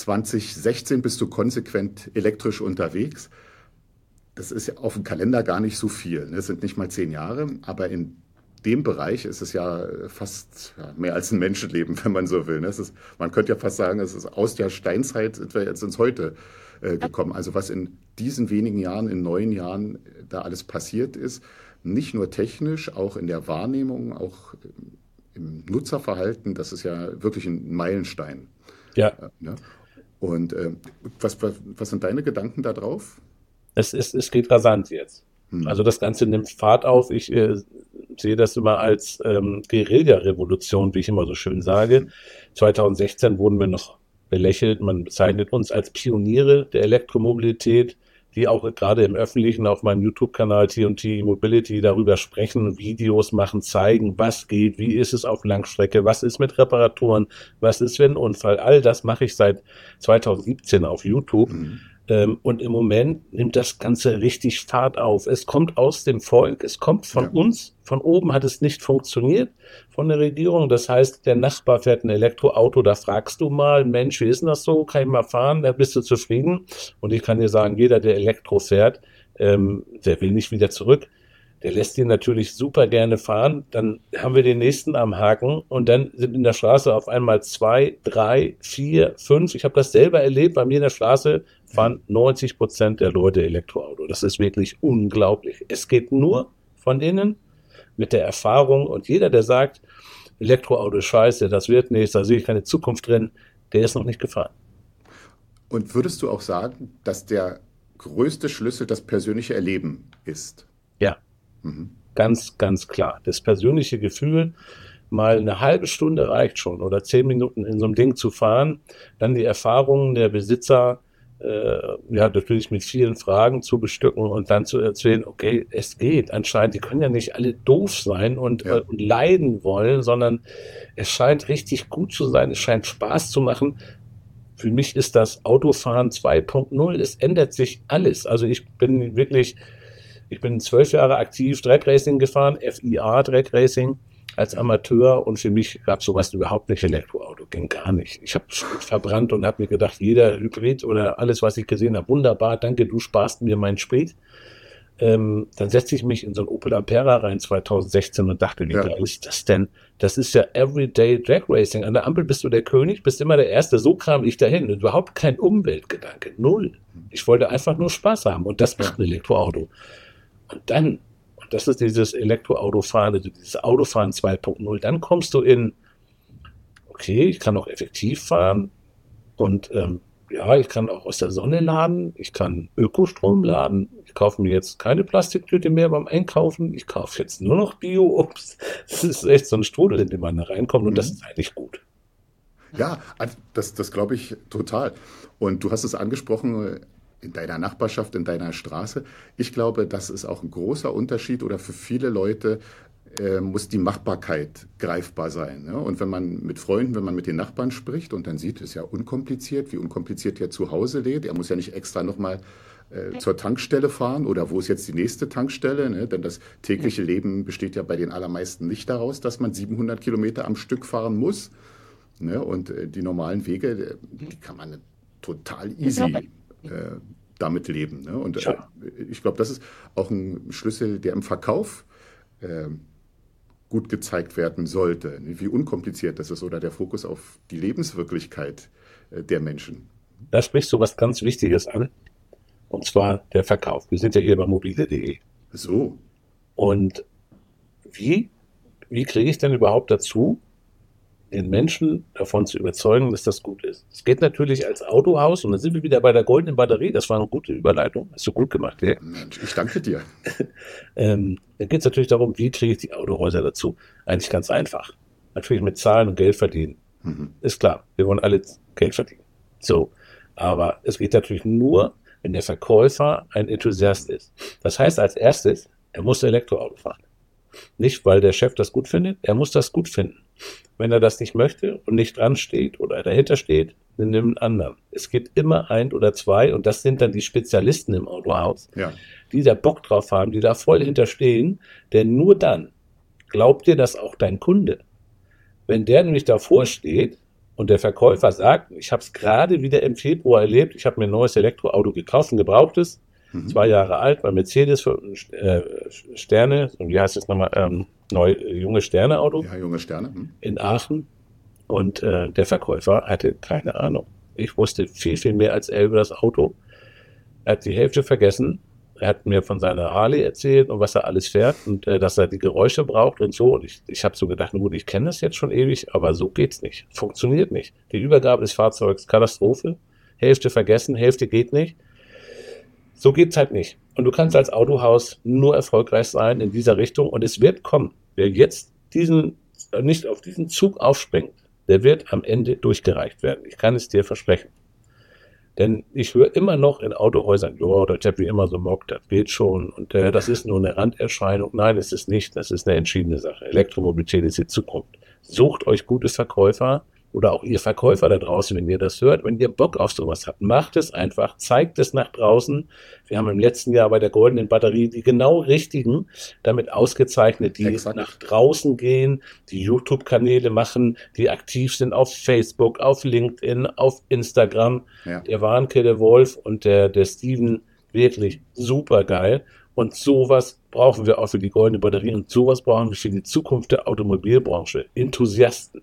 [SPEAKER 3] 2016 bist du konsequent elektrisch unterwegs. Das ist ja auf dem Kalender gar nicht so viel. Es sind nicht mal 10 Jahre, aber in dem Bereich ist es ja fast mehr als ein Menschenleben, wenn man so will. Man könnte ja fast sagen, es ist aus der Steinzeit sind wir jetzt ins Heute gekommen. Also was in diesen wenigen Jahren, in 9 Jahren da alles passiert ist, nicht nur technisch, auch in der Wahrnehmung, auch im Nutzerverhalten, das ist ja wirklich ein Meilenstein.
[SPEAKER 1] Ja.
[SPEAKER 3] Und was sind deine Gedanken da drauf?
[SPEAKER 1] Es geht rasant jetzt. Also das Ganze nimmt Fahrt auf. Ich sehe das immer als Guerilla-Revolution, wie ich immer so schön sage. 2016 wurden wir noch belächelt. Man bezeichnet uns als Pioniere der Elektromobilität, die auch gerade im Öffentlichen auf meinem YouTube-Kanal T&T E-Mobility darüber sprechen, Videos machen, zeigen, was geht, wie ist es auf Langstrecke, was ist mit Reparaturen, was ist, wenn ein Unfall. All das mache ich seit 2017 auf YouTube. Und im Moment nimmt das Ganze richtig Fahrt auf. Es kommt aus dem Volk, es kommt von uns. Von oben hat es nicht funktioniert, von der Regierung. Das heißt, der Nachbar fährt ein Elektroauto, da fragst du mal, Mensch, wie ist denn das so? Kann ich mal fahren? Da bist du zufrieden. Und ich kann dir sagen, jeder, der Elektro fährt, der will nicht wieder zurück. Der lässt den natürlich super gerne fahren. Dann haben wir den nächsten am Haken und dann sind in der Straße auf einmal 2, 3, 4, 5. Ich habe das selber erlebt. Bei mir in der Straße fahren 90% der Leute Elektroauto. Das ist wirklich unglaublich. Es geht nur von innen mit der Erfahrung. Und jeder, der sagt, Elektroauto ist scheiße, das wird nichts, da sehe ich keine Zukunft drin, der ist noch nicht gefahren.
[SPEAKER 3] Und würdest du auch sagen, dass der größte Schlüssel das persönliche Erleben ist?
[SPEAKER 1] Ja. Ganz, ganz klar. Das persönliche Gefühl, mal eine halbe Stunde reicht schon oder 10 Minuten in so einem Ding zu fahren, dann die Erfahrungen der Besitzer, natürlich mit vielen Fragen zu bestücken und dann zu erzählen, okay, es geht anscheinend, die können ja nicht alle doof sein und leiden wollen, sondern es scheint richtig gut zu sein, es scheint Spaß zu machen. Für mich ist das Autofahren 2.0, es ändert sich alles. Also ich bin 12 Jahre aktiv Drag-Racing gefahren, FIA Drag-Racing als Amateur und für mich gab es sowas überhaupt nicht. Elektroauto ging gar nicht. Ich habe verbrannt und habe mir gedacht, jeder Hybrid oder alles, was ich gesehen habe, wunderbar, danke, du sparst mir meinen Sprit. Dann setze ich mich in so ein Opel Ampera rein 2016 und dachte, wie geil ist das denn? Das ist ja Everyday Drag Racing. An der Ampel bist du der König, bist immer der Erste. So kam ich dahin. Und überhaupt kein Umweltgedanke, null. Ich wollte einfach nur Spaß haben und das macht ein Elektroauto. Und dann, und das ist dieses Elektroautofahren, also dieses Autofahren 2.0, dann kommst du in, okay, ich kann auch effektiv fahren und ich kann auch aus der Sonne laden, ich kann Ökostrom laden, ich kaufe mir jetzt keine Plastiktüte mehr beim Einkaufen, ich kaufe jetzt nur noch Bio-Obst. Das ist echt so ein Strudel, in den man da reinkommt und das ist eigentlich gut.
[SPEAKER 3] Ja, das glaube ich total. Und du hast es angesprochen, in deiner Nachbarschaft, in deiner Straße. Ich glaube, das ist auch ein großer Unterschied oder für viele Leute muss die Machbarkeit greifbar sein. Ne? Und wenn man mit Freunden, wenn man mit den Nachbarn spricht und dann sieht, es ist ja unkompliziert, wie unkompliziert der zu Hause lädt. Er muss ja nicht extra nochmal zur Tankstelle fahren oder wo ist jetzt die nächste Tankstelle. Ne? Denn das tägliche Leben besteht ja bei den allermeisten nicht daraus, dass man 700 Kilometer am Stück fahren muss. Ne? Und die normalen Wege, die kann man total easy damit leben. Ne? Und ich glaube, das ist auch ein Schlüssel, der im Verkauf gut gezeigt werden sollte, wie unkompliziert das ist oder der Fokus auf die Lebenswirklichkeit der Menschen.
[SPEAKER 1] Da sprichst du was ganz Wichtiges an, und zwar der Verkauf. Wir sind ja hier bei mobile.de.
[SPEAKER 3] So.
[SPEAKER 1] Und wie kriege ich denn überhaupt dazu, den Menschen davon zu überzeugen, dass das gut ist? Es geht natürlich als Autohaus, und dann sind wir wieder bei der goldenen Batterie. Das war eine gute Überleitung. Hast du gut gemacht, ja?
[SPEAKER 3] Mensch, ich danke dir.
[SPEAKER 1] Dann geht es natürlich darum, wie kriege ich die Autohäuser dazu? Eigentlich ganz einfach. Natürlich mit Zahlen und Geld verdienen. Ist klar, wir wollen alle Geld verdienen. So, aber es geht natürlich nur, wenn der Verkäufer ein Enthusiast ist. Das heißt als erstes, er muss Elektroauto fahren. Nicht, weil der Chef das gut findet, er muss das gut finden. Wenn er das nicht möchte und nicht dran steht oder dahinter steht, dann nimm einen anderen. Es gibt immer ein oder zwei, und das sind dann die Spezialisten im Autohaus, die da Bock drauf haben, die da voll hinterstehen, denn nur dann glaubt dir das auch dein Kunde. Wenn der nämlich davor steht und der Verkäufer sagt, ich habe es gerade wieder im Februar erlebt, ich habe mir ein neues Elektroauto gekauft, ein gebrauchtes, 2 Jahre alt, bei Mercedes für Sterne, und wie heißt es nochmal, junge Sterne-Auto.
[SPEAKER 3] Ja, junge Sterne.
[SPEAKER 1] In Aachen. Und der Verkäufer hatte keine Ahnung. Ich wusste viel, viel mehr als er über das Auto. Er hat die Hälfte vergessen. Er hat mir von seiner Harley erzählt und was er alles fährt und dass er die Geräusche braucht und so. Und ich habe so gedacht, gut, ich kenne das jetzt schon ewig, aber so geht's nicht. Funktioniert nicht. Die Übergabe des Fahrzeugs, Katastrophe. Hälfte vergessen, Hälfte geht nicht. So geht's halt nicht. Und du kannst als Autohaus nur erfolgreich sein in dieser Richtung. Und es wird kommen. Wer jetzt nicht auf diesen Zug aufspringt, der wird am Ende durchgereicht werden. Ich kann es dir versprechen. Denn ich höre immer noch in Autohäusern, der Chef wie immer so mockt, das geht schon. Und das ist nur eine Randerscheinung. Nein, es ist nicht. Das ist eine entschiedene Sache. Elektromobilität ist die Zukunft. Sucht euch gute Verkäufer. Oder auch ihr Verkäufer da draußen, wenn ihr das hört, wenn ihr Bock auf sowas habt, macht es einfach, zeigt es nach draußen. Wir haben im letzten Jahr bei der goldenen Batterie die genau richtigen damit ausgezeichnet, die nach draußen gehen, die YouTube-Kanäle machen, die aktiv sind auf Facebook, auf LinkedIn, auf Instagram. Ja. Der Warnke, der Wolf und der Steven, wirklich super geil. Und sowas brauchen wir auch für die goldene Batterie und sowas brauchen wir für die Zukunft der Automobilbranche. Enthusiasten.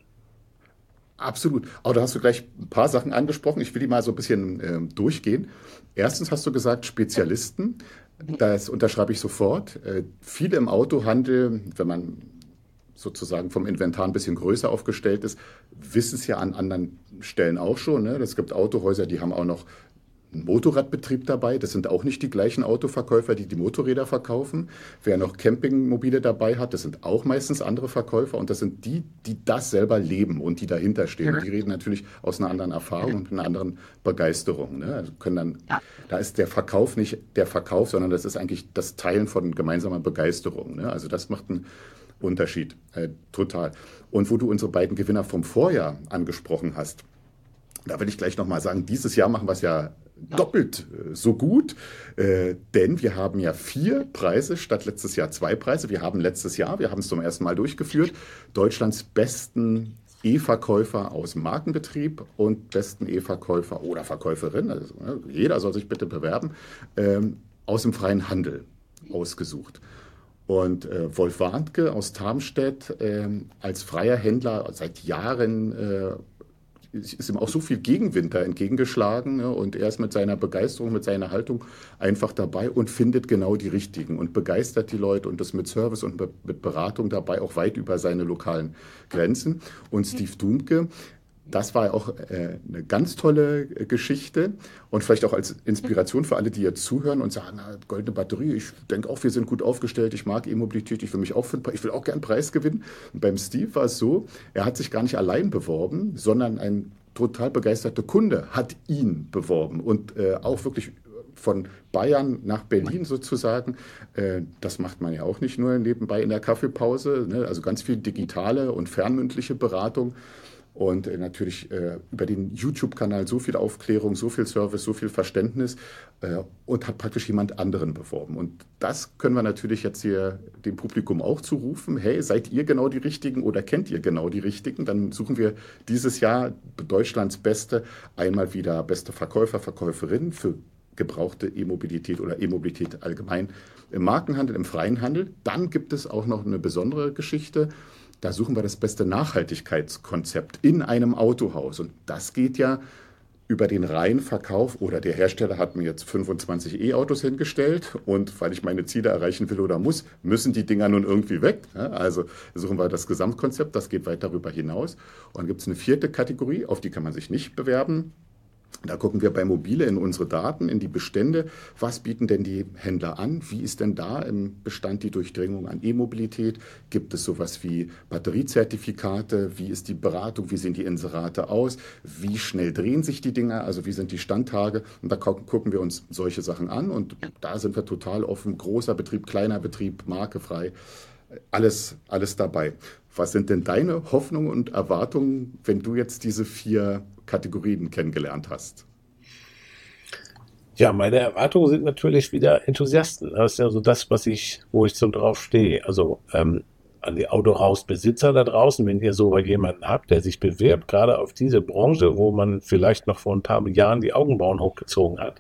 [SPEAKER 3] Absolut. Aber da hast du gleich ein paar Sachen angesprochen. Ich will die mal so ein bisschen durchgehen. Erstens hast du gesagt, Spezialisten. Das unterschreibe ich sofort. Viele im Autohandel, wenn man sozusagen vom Inventar ein bisschen größer aufgestellt ist, wissen es ja an anderen Stellen auch schon. Ne? Es gibt Autohäuser, die haben auch noch einen Motorradbetrieb dabei. Das sind auch nicht die gleichen Autoverkäufer, die die Motorräder verkaufen. Wer noch Campingmobile dabei hat, das sind auch meistens andere Verkäufer. Und das sind die das selber leben und die dahinter stehen. Die reden natürlich aus einer anderen Erfahrung und einer anderen Begeisterung. Ne? Also da ist der Verkauf nicht der Verkauf, sondern das ist eigentlich das Teilen von gemeinsamer Begeisterung. Ne? Also das macht einen Unterschied. Total. Und wo du unsere beiden Gewinner vom Vorjahr angesprochen hast, da will ich gleich nochmal sagen, dieses Jahr machen wir es ja doppelt so gut, denn wir haben ja 4 Preise statt letztes Jahr 2 Preise. Wir haben es zum ersten Mal durchgeführt, Deutschlands besten E-Verkäufer aus dem Markenbetrieb und besten E-Verkäufer oder Verkäuferin, also jeder soll sich bitte bewerben, aus dem freien Handel ausgesucht. Und Wolf Warnke aus Tarmstedt als freier Händler seit Jahren ist ihm auch so viel Gegenwind da entgegengeschlagen, ne? Und er ist mit seiner Begeisterung, mit seiner Haltung einfach dabei und findet genau die richtigen und begeistert die Leute und das mit Service und mit Beratung dabei auch weit über seine lokalen Grenzen. Und Steve Dumke, das war auch eine ganz tolle Geschichte und vielleicht auch als Inspiration für alle, die jetzt zuhören und sagen, goldene Batterie, ich denke auch, wir sind gut aufgestellt, ich mag E-Mobilität, ich will auch gerne einen Preis gewinnen. Und beim Steve war es so, er hat sich gar nicht allein beworben, sondern ein total begeisterter Kunde hat ihn beworben und auch wirklich von Bayern nach Berlin sozusagen. Das macht man ja auch nicht nur nebenbei in der Kaffeepause, ne? Also ganz viel digitale und fernmündliche Beratung. Und natürlich über den YouTube-Kanal so viel Aufklärung, so viel Service, so viel Verständnis und hat praktisch jemand anderen beworben. Und das können wir natürlich jetzt hier dem Publikum auch zurufen. Hey, seid ihr genau die Richtigen oder kennt ihr genau die Richtigen? Dann suchen wir dieses Jahr Deutschlands einmal wieder beste Verkäufer, Verkäuferin für gebrauchte E-Mobilität oder E-Mobilität allgemein im Markenhandel, im freien Handel. Dann gibt es auch noch eine besondere Geschichte. Da suchen wir das beste Nachhaltigkeitskonzept in einem Autohaus. Und das geht ja über den reinen Verkauf, oder der Hersteller hat mir jetzt 25 E-Autos hingestellt und weil ich meine Ziele erreichen will oder muss, müssen die Dinger nun irgendwie weg. Also suchen wir das Gesamtkonzept, das geht weit darüber hinaus. Und dann gibt es eine 4. Kategorie, auf die kann man sich nicht bewerben. Da gucken wir bei Mobile in unsere Daten, in die Bestände. Was bieten denn die Händler an? Wie ist denn da im Bestand die Durchdringung an E-Mobilität? Gibt es sowas wie Batteriezertifikate? Wie ist die Beratung? Wie sehen die Inserate aus? Wie schnell drehen sich die Dinger? Also wie sind die Standtage? Und da gucken wir uns solche Sachen an. Und da sind wir total offen. Großer Betrieb, kleiner Betrieb, markefrei. Alles dabei. Was sind denn deine Hoffnungen und Erwartungen, wenn du jetzt diese 4 Kategorien kennengelernt hast?
[SPEAKER 1] Ja, meine Erwartungen sind natürlich wieder Enthusiasten. Das ist ja so das, wo ich so drauf stehe. Also an die Autohausbesitzer da draußen, wenn ihr so jemanden habt, der sich bewirbt, gerade auf diese Branche, wo man vielleicht noch vor ein paar Jahren die Augenbrauen hochgezogen hat.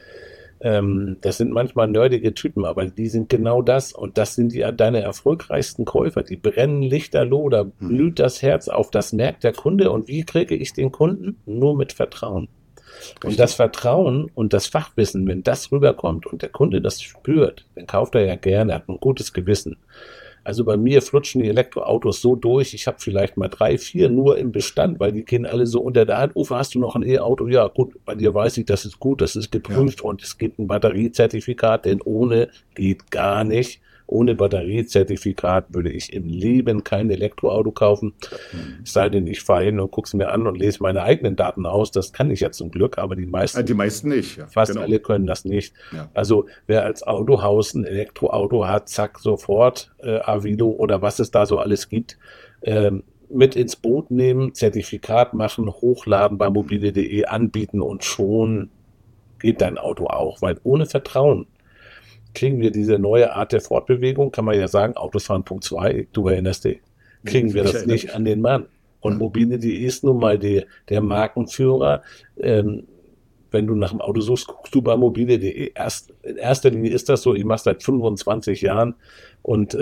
[SPEAKER 1] Das sind manchmal nerdige Typen, aber die sind genau das. Und das sind deine erfolgreichsten Käufer. Die brennen lichterloh, da blüht das Herz auf. Das merkt der Kunde. Und wie kriege ich den Kunden? Nur mit Vertrauen. Richtig. Und das Vertrauen und das Fachwissen, wenn das rüberkommt und der Kunde das spürt, dann kauft er ja gerne, hat ein gutes Gewissen. Also bei mir flutschen die Elektroautos so durch, ich habe vielleicht mal 3, 4 nur im Bestand, weil die gehen alle so unter der Hand. Uwe, hast du noch ein E-Auto? Ja gut, bei dir weiß ich, das ist gut, das ist geprüft und es gibt ein Batteriezertifikat, denn ohne geht gar nicht. Ohne Batteriezertifikat würde ich im Leben kein Elektroauto kaufen. Es sei denn, ich fahre hin und gucke es mir an und lese meine eigenen Daten aus. Das kann ich ja zum Glück, aber die meisten
[SPEAKER 3] nicht. Ja,
[SPEAKER 1] fast alle können das nicht. Ja. Also wer als Autohaus ein Elektroauto hat, zack, sofort Avilo oder was es da so alles gibt, mit ins Boot nehmen, Zertifikat machen, hochladen bei mobile.de anbieten und schon geht dein Auto auch. Weil ohne Vertrauen kriegen wir diese neue Art der Fortbewegung, kann man ja sagen, Autos fahren Punkt 2, du erinnerst dich, kriegen wir das nicht an den Mann. Und mobile.de ist nun mal der Markenführer. Wenn du nach dem Auto suchst, guckst du bei mobile.de. In erster Linie ist das so, ich mache es seit 25 Jahren und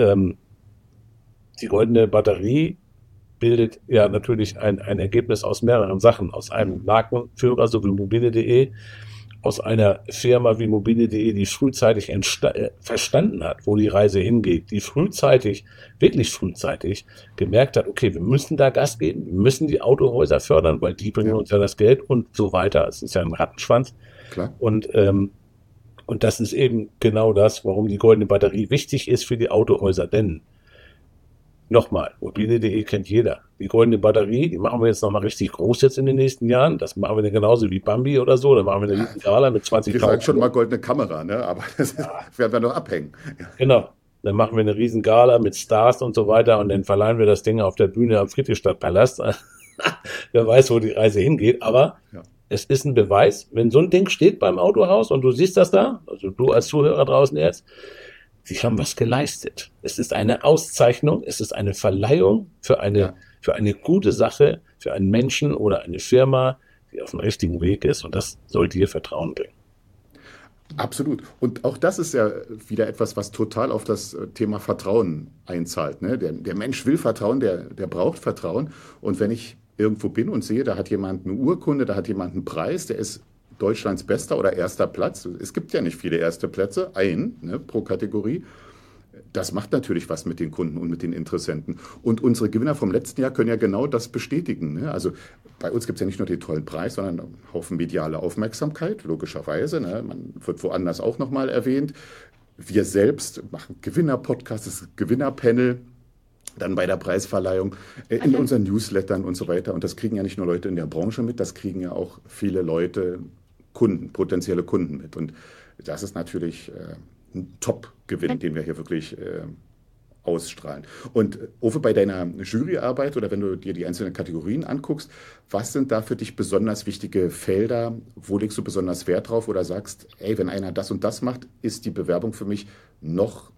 [SPEAKER 1] die goldene Batterie bildet ja natürlich ein Ergebnis aus mehreren Sachen, aus einem Markenführer, so wie mobile.de, aus einer Firma wie mobile.de, die frühzeitig verstanden hat, wo die Reise hingeht, die wirklich frühzeitig gemerkt hat, okay, wir müssen da Gas geben, wir müssen die Autohäuser fördern, weil die bringen uns ja das Geld und so weiter. Es ist ja ein Rattenschwanz.
[SPEAKER 3] Klar.
[SPEAKER 1] Und das ist eben genau das, warum die goldene Batterie wichtig ist für die Autohäuser, denn nochmal, mobile.de kennt jeder. Die goldene Batterie, die machen wir jetzt nochmal richtig groß jetzt in den nächsten Jahren. Das machen wir dann genauso wie Bambi oder so. Da machen wir eine riesen Gala mit 20.000.
[SPEAKER 3] Wir sagen schon mal goldene Kamera, ne? Aber das werden wir noch abhängen.
[SPEAKER 1] Genau. Dann machen wir eine riesen Gala mit Stars und so weiter und dann verleihen wir das Ding auf der Bühne am Friedrichstadtpalast. Wer weiß, wo die Reise hingeht. Aber es ist ein Beweis, wenn so ein Ding steht beim Autohaus und du siehst das da, also du als Zuhörer draußen jetzt, sie haben was geleistet. Es ist eine Auszeichnung, es ist eine Verleihung für eine gute Sache, für einen Menschen oder eine Firma, die auf dem richtigen Weg ist. Und das soll dir Vertrauen bringen.
[SPEAKER 3] Absolut. Und auch das ist ja wieder etwas, was total auf das Thema Vertrauen einzahlt. Ne? Der Mensch will Vertrauen, der braucht Vertrauen. Und wenn ich irgendwo bin und sehe, da hat jemand eine Urkunde, da hat jemand einen Preis, der ist Deutschlands bester oder erster Platz. Es gibt ja nicht viele erste Plätze, pro Kategorie. Das macht natürlich was mit den Kunden und mit den Interessenten. Und unsere Gewinner vom letzten Jahr können ja genau das bestätigen. Ne? Also bei uns gibt es ja nicht nur den tollen Preis, sondern einen Haufen mediale Aufmerksamkeit, logischerweise. Ne? Man wird woanders auch nochmal erwähnt. Wir selbst machen Gewinner-Podcasts, das Gewinner-Panel. Dann bei der Preisverleihung, in unseren Newslettern und so weiter. Und das kriegen ja nicht nur Leute in der Branche mit, das kriegen ja auch viele Leute, Kunden, potenzielle Kunden mit. Und das ist natürlich ein Top-Gewinn, den wir hier wirklich ausstrahlen. Und Uwe, bei deiner Juryarbeit oder wenn du dir die einzelnen Kategorien anguckst, was sind da für dich besonders wichtige Felder? Wo legst du besonders Wert drauf oder sagst, ey, wenn einer das und das macht, ist die Bewerbung für mich noch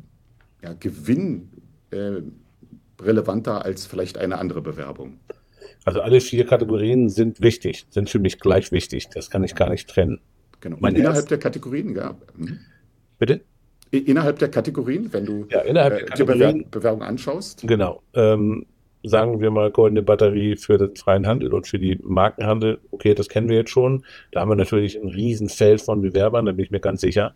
[SPEAKER 3] relevanter als vielleicht eine andere Bewerbung?
[SPEAKER 1] Also alle 4 Kategorien sind wichtig, sind für mich gleich wichtig. Das kann ich gar nicht trennen.
[SPEAKER 3] Genau. Und innerhalb der Kategorien,
[SPEAKER 1] Bitte?
[SPEAKER 3] Innerhalb der Kategorien, wenn du
[SPEAKER 1] die
[SPEAKER 3] Bewerbung anschaust?
[SPEAKER 1] Genau. Sagen wir mal goldene Batterie für den freien Handel und für die Markenhandel. Okay, das kennen wir jetzt schon. Da haben wir natürlich ein Riesenfeld von Bewerbern, da bin ich mir ganz sicher.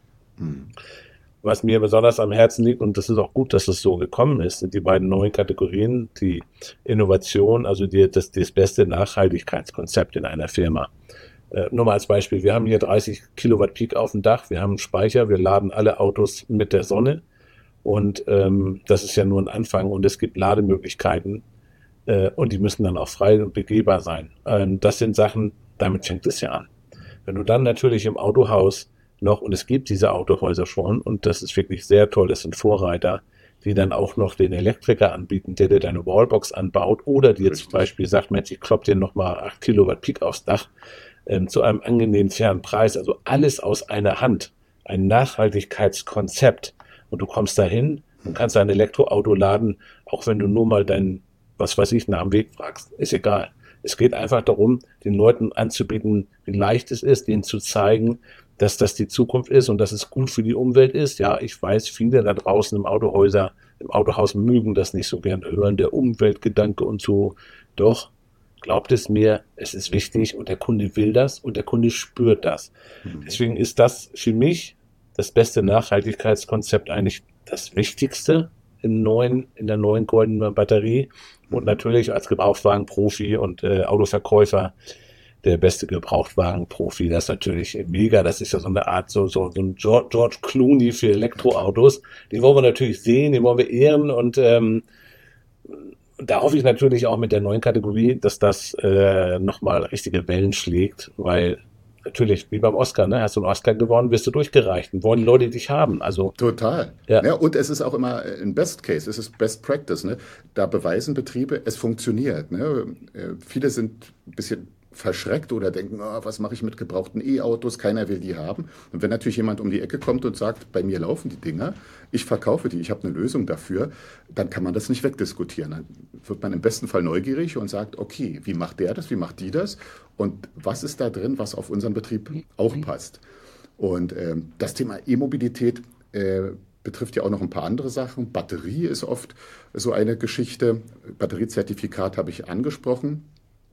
[SPEAKER 1] Was mir besonders am Herzen liegt, und das ist auch gut, dass es so gekommen ist, sind die beiden neuen Kategorien, die Innovation, also das beste Nachhaltigkeitskonzept in einer Firma. Nur mal als Beispiel, wir haben hier 30 Kilowatt Peak auf dem Dach, wir haben einen Speicher, wir laden alle Autos mit der Sonne und das ist ja nur ein Anfang und es gibt Lademöglichkeiten und die müssen dann auch frei und begehbar sein. Das sind Sachen, damit fängt es ja an. Wenn du dann natürlich im Autohaus noch, und es gibt diese Autohäuser schon und das ist wirklich sehr toll, das sind Vorreiter, die dann auch noch den Elektriker anbieten, der dir deine Wallbox anbaut oder dir zum Beispiel sagt, Mensch, ich klopp dir nochmal 8 Kilowatt Peak aufs Dach zu einem angenehmen, fairen Preis. Also alles aus einer Hand, ein Nachhaltigkeitskonzept und du kommst dahin und kannst ein Elektroauto laden, auch wenn du nur mal dein, was weiß ich, nach dem Weg fragst, ist egal. Es geht einfach darum, den Leuten anzubieten, wie leicht es ist, denen zu zeigen, dass das die Zukunft ist und dass es gut für die Umwelt ist. Ja, ich weiß, viele da draußen im Autohaus mögen das nicht so gern hören, der Umweltgedanke und so. Doch, glaubt es mir, es ist wichtig und der Kunde will das und der Kunde spürt das. Deswegen ist das für mich das beste Nachhaltigkeitskonzept eigentlich das Wichtigste in der neuen goldenen Batterie und natürlich als Gebrauchtwagenprofi und Autoverkäufer der beste Gebrauchtwagenprofi. Das ist natürlich mega. Das ist ja so eine Art, so ein George Clooney für Elektroautos. Die wollen wir natürlich sehen, die wollen wir ehren und da hoffe ich natürlich auch mit der neuen Kategorie, dass das nochmal richtige Wellen schlägt, weil natürlich, wie beim Oscar, ne? Hast du einen Oscar gewonnen, wirst du durchgereicht und wollen Leute dich haben. Also,
[SPEAKER 3] total. Ja. Und es ist auch immer ein Best Case, es ist Best Practice. Ne? Da beweisen Betriebe, es funktioniert. Ne? Viele sind ein bisschen verschreckt oder denken, was mache ich mit gebrauchten E-Autos, keiner will die haben. Und wenn natürlich jemand um die Ecke kommt und sagt, bei mir laufen die Dinger, ich verkaufe die, ich habe eine Lösung dafür, dann kann man das nicht wegdiskutieren. Dann wird man im besten Fall neugierig und sagt, okay, wie macht der das, wie macht die das und was ist da drin, was auf unseren Betrieb auch passt. Und das Thema E-Mobilität betrifft ja auch noch ein paar andere Sachen. Batterie ist oft so eine Geschichte. Batteriezertifikat habe ich angesprochen.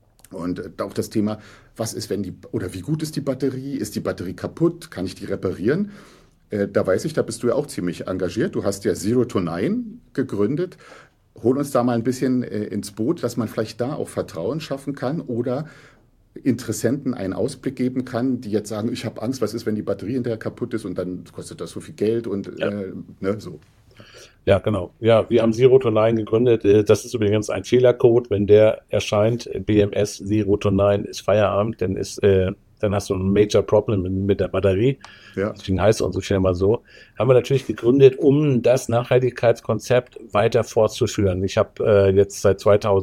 [SPEAKER 3] Und auch das Thema, was ist, oder wie gut ist die Batterie? Ist die Batterie kaputt? Kann ich die reparieren? Da weiß ich, da bist du ja auch ziemlich engagiert. Du hast ja Zero to Nine gegründet. Hol uns da mal ein bisschen ins Boot, dass man vielleicht da auch Vertrauen schaffen kann oder Interessenten einen Ausblick geben kann, die jetzt sagen, ich habe Angst, was ist, wenn die Batterie hinterher kaputt ist und dann kostet das so viel Geld und so.
[SPEAKER 1] Ja, genau. Ja, wir haben Zero to Nine gegründet. Das ist übrigens ein Fehlercode. Wenn der erscheint, BMS Zero to Nine ist Feierabend, dann hast du ein Major Problem mit der Batterie. Ja. Deswegen heißt unsere Firma so. Haben wir natürlich gegründet, um das Nachhaltigkeitskonzept weiter fortzuführen. Ich habe jetzt seit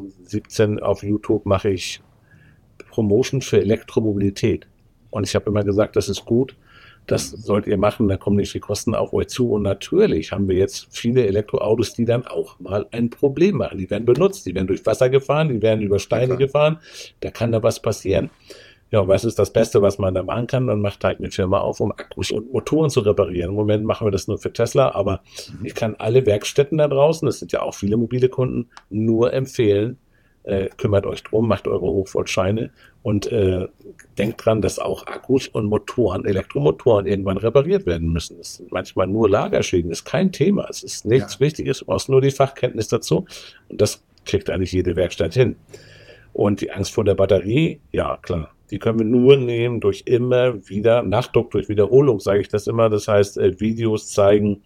[SPEAKER 1] 2017 auf YouTube mache ich Promotion für Elektromobilität. Und ich habe immer gesagt, das ist gut. Das sollt ihr machen, da kommen nicht viel Kosten auf euch zu. Und natürlich haben wir jetzt viele Elektroautos, die dann auch mal ein Problem machen. Die werden benutzt, die werden durch Wasser gefahren, die werden über Steine gefahren. Da kann da was passieren. Ja, und was ist das Beste, was man da machen kann? Man macht halt eine Firma auf, um Akkus und Motoren zu reparieren. Im Moment machen wir das nur für Tesla, aber ich kann alle Werkstätten da draußen, das sind ja auch viele mobile Kunden, nur empfehlen, kümmert euch drum, macht eure Hochvoltscheine und denkt dran, dass auch Akkus und Motoren, Elektromotoren irgendwann repariert werden müssen. Das sind manchmal nur Lagerschäden, das ist kein Thema. Es ist nichts Wichtiges, du brauchst nur die Fachkenntnis dazu und das kriegt eigentlich jede Werkstatt hin. Und die Angst vor der Batterie, ja klar, die können wir nur nehmen durch immer wieder Nachdruck, durch Wiederholung, sage ich das immer. Das heißt, Videos zeigen.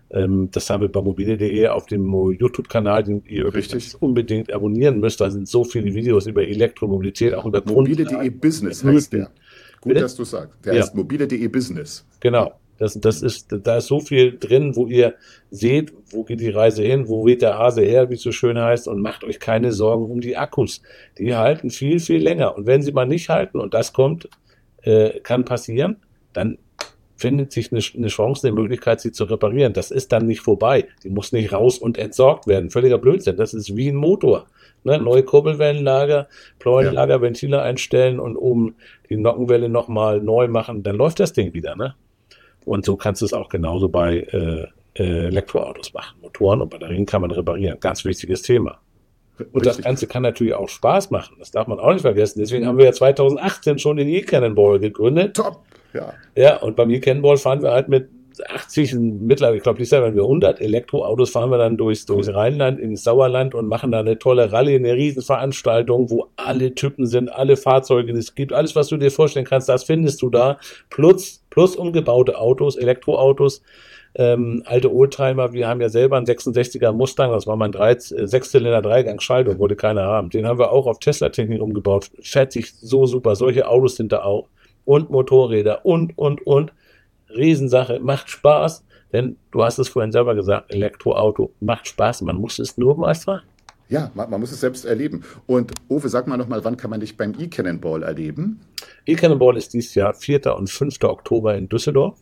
[SPEAKER 1] Das haben wir bei mobile.de auf dem YouTube-Kanal, den ihr unbedingt abonnieren müsst. Da sind so viele Videos über Elektromobilität, auch über
[SPEAKER 3] mobile.de Business heißt der. Gut, dass du sagst. Der heißt mobile.de Business.
[SPEAKER 1] Genau. Da ist so viel drin, wo ihr seht, wo geht die Reise hin, wo weht der Hase her, wie es so schön heißt, und macht euch keine Sorgen um die Akkus. Die halten viel, viel länger. Und wenn sie mal nicht halten und das kommt, kann passieren, dann findet sich eine Chance, eine Möglichkeit, sie zu reparieren. Das ist dann nicht vorbei. Die muss nicht raus und entsorgt werden. Völliger Blödsinn. Das ist wie ein Motor. Ne? Neue Kurbelwellenlager, Pleuenlager, Ventile einstellen und oben die Nockenwelle nochmal neu machen. Dann läuft das Ding wieder. Ne? Und so kannst du es auch genauso bei Elektroautos machen. Motoren und Batterien kann man reparieren. Ganz wichtiges Thema. Und das Ganze kann natürlich auch Spaß machen. Das darf man auch nicht vergessen. Deswegen haben wir ja 2018 schon den E-Cannonball gegründet.
[SPEAKER 3] Top! Ja.
[SPEAKER 1] Ja, und beim E-Cannonball fahren wir halt mit 80, mittlerweile, ich glaube, dieses Jahr, wenn wir 100 Elektroautos fahren wir dann durchs Rheinland, ins Sauerland und machen da eine tolle Rallye, eine Riesenveranstaltung, wo alle Typen sind, alle Fahrzeuge, es gibt alles, was du dir vorstellen kannst, das findest du da. Plus umgebaute Autos, Elektroautos. Alte Oldtimer, wir haben ja selber einen 66er Mustang, das war mein 6-Zylinder Dreigang-Schaltung, wollte keiner haben. Den haben wir auch auf Tesla-Technik umgebaut. Fährt sich so super, solche Autos sind da auch. Und Motorräder und. Riesensache, macht Spaß, denn du hast es vorhin selber gesagt, Elektroauto macht Spaß, man muss es nur mal fahren.
[SPEAKER 3] Ja, man muss es selbst erleben. Und Uwe, sag mal nochmal, wann kann man dich beim E-Cannonball erleben?
[SPEAKER 1] E-Cannonball ist dieses Jahr 4. und 5. Oktober in Düsseldorf.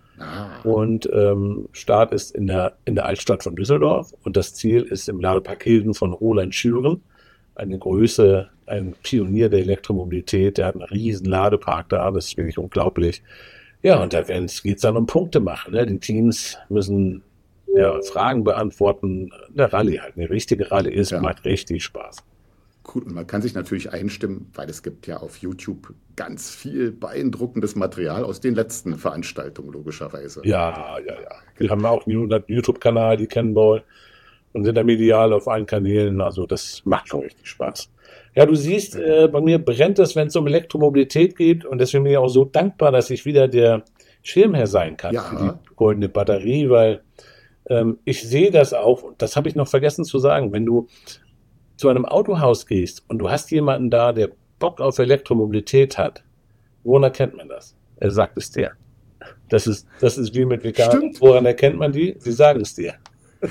[SPEAKER 1] Und Start ist in der Altstadt von Düsseldorf und das Ziel ist im Ladepark Hilden von Roland Schüren, eine Größe, ein Pionier der Elektromobilität, der hat einen riesen Ladepark da, das ist wirklich unglaublich. Ja, und da geht es dann um Punkte machen. Ne? Die Teams müssen Fragen beantworten, eine Rallye halt, eine richtige Rallye macht richtig Spaß.
[SPEAKER 3] Cool, und man kann sich natürlich einstimmen, weil es gibt ja auf YouTube ganz viel beeindruckendes Material aus den letzten Veranstaltungen, logischerweise.
[SPEAKER 1] Ja. Wir haben auch einen YouTube-Kanal, die Cannonball, und sind da medial auf allen Kanälen, also das macht schon richtig Spaß. Ja, du siehst, bei mir brennt es, wenn es um Elektromobilität geht und deswegen bin ich auch so dankbar, dass ich wieder der Schirmherr sein kann für die goldene Batterie, weil ich sehe das auch, das habe ich noch vergessen zu sagen, wenn du zu einem Autohaus gehst und du hast jemanden da, der Bock auf Elektromobilität hat, woran erkennt man das? Er sagt es dir. Das ist wie mit Veganern. Woran erkennt man die? Sie sagen es dir.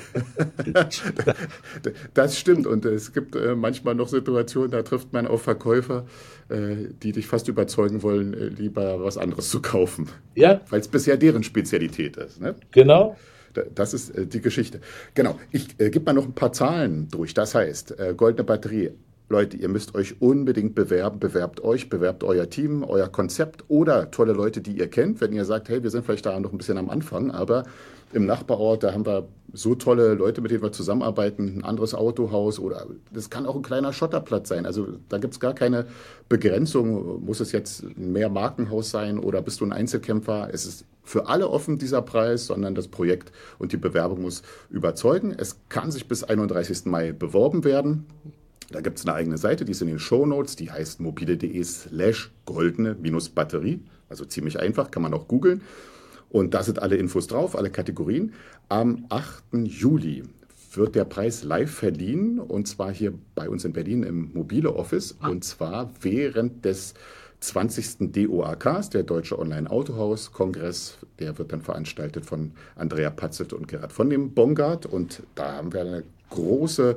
[SPEAKER 3] Das stimmt und es gibt manchmal noch Situationen, da trifft man auf Verkäufer, die dich fast überzeugen wollen, lieber was anderes zu kaufen.
[SPEAKER 1] Ja.
[SPEAKER 3] Weil es bisher deren Spezialität ist. Ne?
[SPEAKER 1] Genau.
[SPEAKER 3] Das ist die Geschichte. Genau, ich gebe mal noch ein paar Zahlen durch. Das heißt, goldene Batterie. Leute, ihr müsst euch unbedingt bewerben. Bewerbt euch, bewerbt euer Team, euer Konzept oder tolle Leute, die ihr kennt. Wenn ihr sagt, hey, wir sind vielleicht da noch ein bisschen am Anfang, aber im Nachbarort, da haben wir so tolle Leute, mit denen wir zusammenarbeiten, ein anderes Autohaus oder das kann auch ein kleiner Schotterplatz sein. Also da gibt es gar keine Begrenzung. Muss es jetzt ein Mehrmarkenhaus sein oder bist du ein Einzelkämpfer? Es ist für alle offen, dieser Preis, sondern das Projekt und die Bewerbung muss überzeugen. Es kann sich bis 31. Mai beworben werden. Da gibt es eine eigene Seite, die ist in den Shownotes, die heißt mobile.de/goldene-Batterie. Also ziemlich einfach, kann man auch googeln. Und da sind alle Infos drauf, alle Kategorien. Am 8. Juli wird der Preis live verliehen, und zwar hier bei uns in Berlin im Mobile Office, und zwar während des 20. DOAKs, der Deutsche Online-Autohaus-Kongress. Der wird dann veranstaltet von Andrea Patzelt und Gerhard von dem Bongard. Und da haben wir einen großen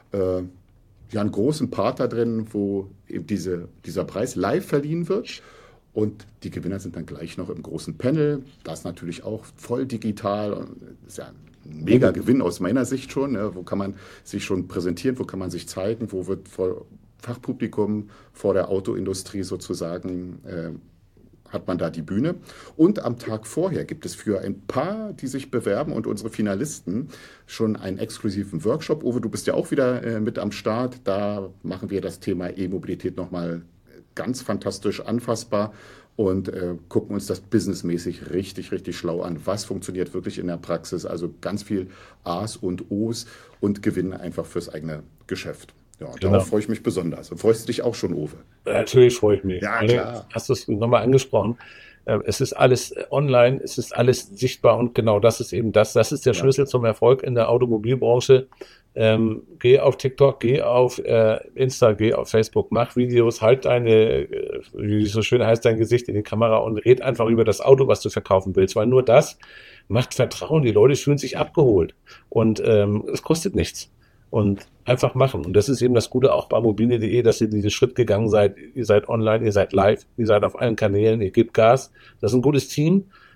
[SPEAKER 3] Part da drin, wo eben dieser Preis live verliehen wird. Und die Gewinner sind dann gleich noch im großen Panel. Das natürlich auch voll digital. Das ist ja ein mega Gewinn aus meiner Sicht schon. Ne? Wo kann man sich schon präsentieren? Wo kann man sich zeigen? Wo wird vor Fachpublikum, vor der Autoindustrie sozusagen, hat man da die Bühne. Und am Tag vorher gibt es für ein paar, die sich bewerben und unsere Finalisten, schon einen exklusiven Workshop. Uwe, du bist ja auch wieder mit am Start. Da machen wir das Thema E-Mobilität nochmal ganz fantastisch anfassbar und gucken uns das businessmäßig richtig, richtig schlau an. Was funktioniert wirklich in der Praxis? Also ganz viel A's und O's und Gewinn einfach fürs eigene Geschäft. Ja, genau. Darauf freue ich mich besonders. Und freust du dich auch schon, Uwe?
[SPEAKER 1] Natürlich freue ich mich.
[SPEAKER 3] Ja, klar.
[SPEAKER 1] Hast du es nochmal angesprochen? Es ist alles online, es ist alles sichtbar und genau das ist eben das. Das ist der Schlüssel zum Erfolg in der Automobilbranche. Geh auf TikTok, geh auf Insta, geh auf Facebook, mach Videos, halt wie es so schön heißt, dein Gesicht in die Kamera und red einfach über das Auto, was du verkaufen willst, weil nur das macht Vertrauen. Die Leute fühlen sich abgeholt und es kostet nichts. Und einfach machen. Und das ist eben das Gute auch bei mobile.de, dass ihr diesen Schritt gegangen seid. Ihr seid online, ihr seid live, ihr seid auf allen Kanälen, ihr gebt Gas. Das ist ein gutes Team.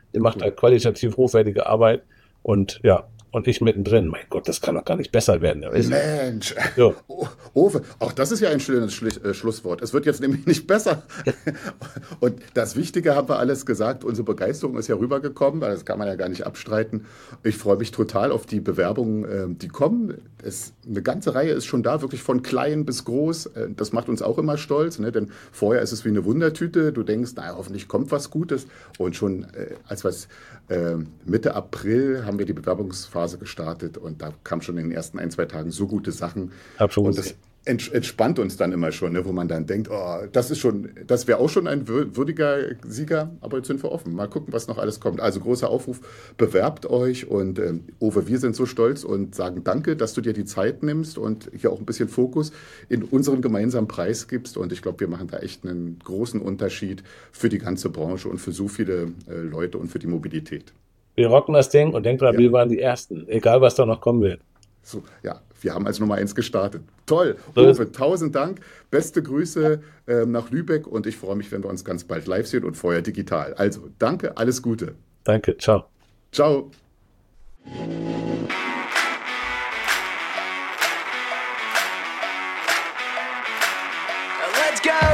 [SPEAKER 1] Ihr macht da qualitativ hochwertige Arbeit und ja, und ich mittendrin. Mein Gott, das kann doch gar nicht besser werden.
[SPEAKER 3] Mensch,
[SPEAKER 1] ja.
[SPEAKER 3] Uwe, auch das ist ja ein schönes Schlusswort. Es wird jetzt nämlich nicht besser. Und das Wichtige haben wir alles gesagt. Unsere Begeisterung ist ja rübergekommen, das kann man ja gar nicht abstreiten. Ich freue mich total auf die Bewerbungen, die kommen. Eine ganze Reihe ist schon da, wirklich von klein bis groß. Das macht uns auch immer stolz, ne? Denn vorher ist es wie eine Wundertüte. Du denkst, naja, hoffentlich kommt was Gutes. Und schon Mitte April haben wir die Bewerbungsphase gestartet und da kam schon in den ersten 1-2 Tagen so gute Sachen. Und das entspannt uns dann immer schon, ne, wo man dann denkt, oh, das wäre auch schon ein würdiger Sieger, aber jetzt sind wir offen. Mal gucken, was noch alles kommt. Also großer Aufruf, bewerbt euch und Uwe, wir sind so stolz und sagen danke, dass du dir die Zeit nimmst und hier auch ein bisschen Fokus in unseren gemeinsamen Preis gibst und ich glaube, wir machen da echt einen großen Unterschied für die ganze Branche und für so viele Leute und für die Mobilität.
[SPEAKER 1] Wir rocken das Ding und denkt dran, wir waren die Ersten, egal was da noch kommen wird.
[SPEAKER 3] So, ja, wir haben als Nummer 1 gestartet. Toll, Uwe, 1000 Dank, beste Grüße nach Lübeck und ich freue mich, wenn wir uns ganz bald live sehen und vorher digital. Also, danke, alles Gute.
[SPEAKER 1] Danke, ciao.
[SPEAKER 3] Ciao.
[SPEAKER 6] Let's go!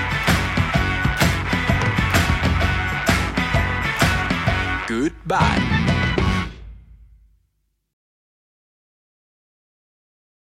[SPEAKER 6] Goodbye.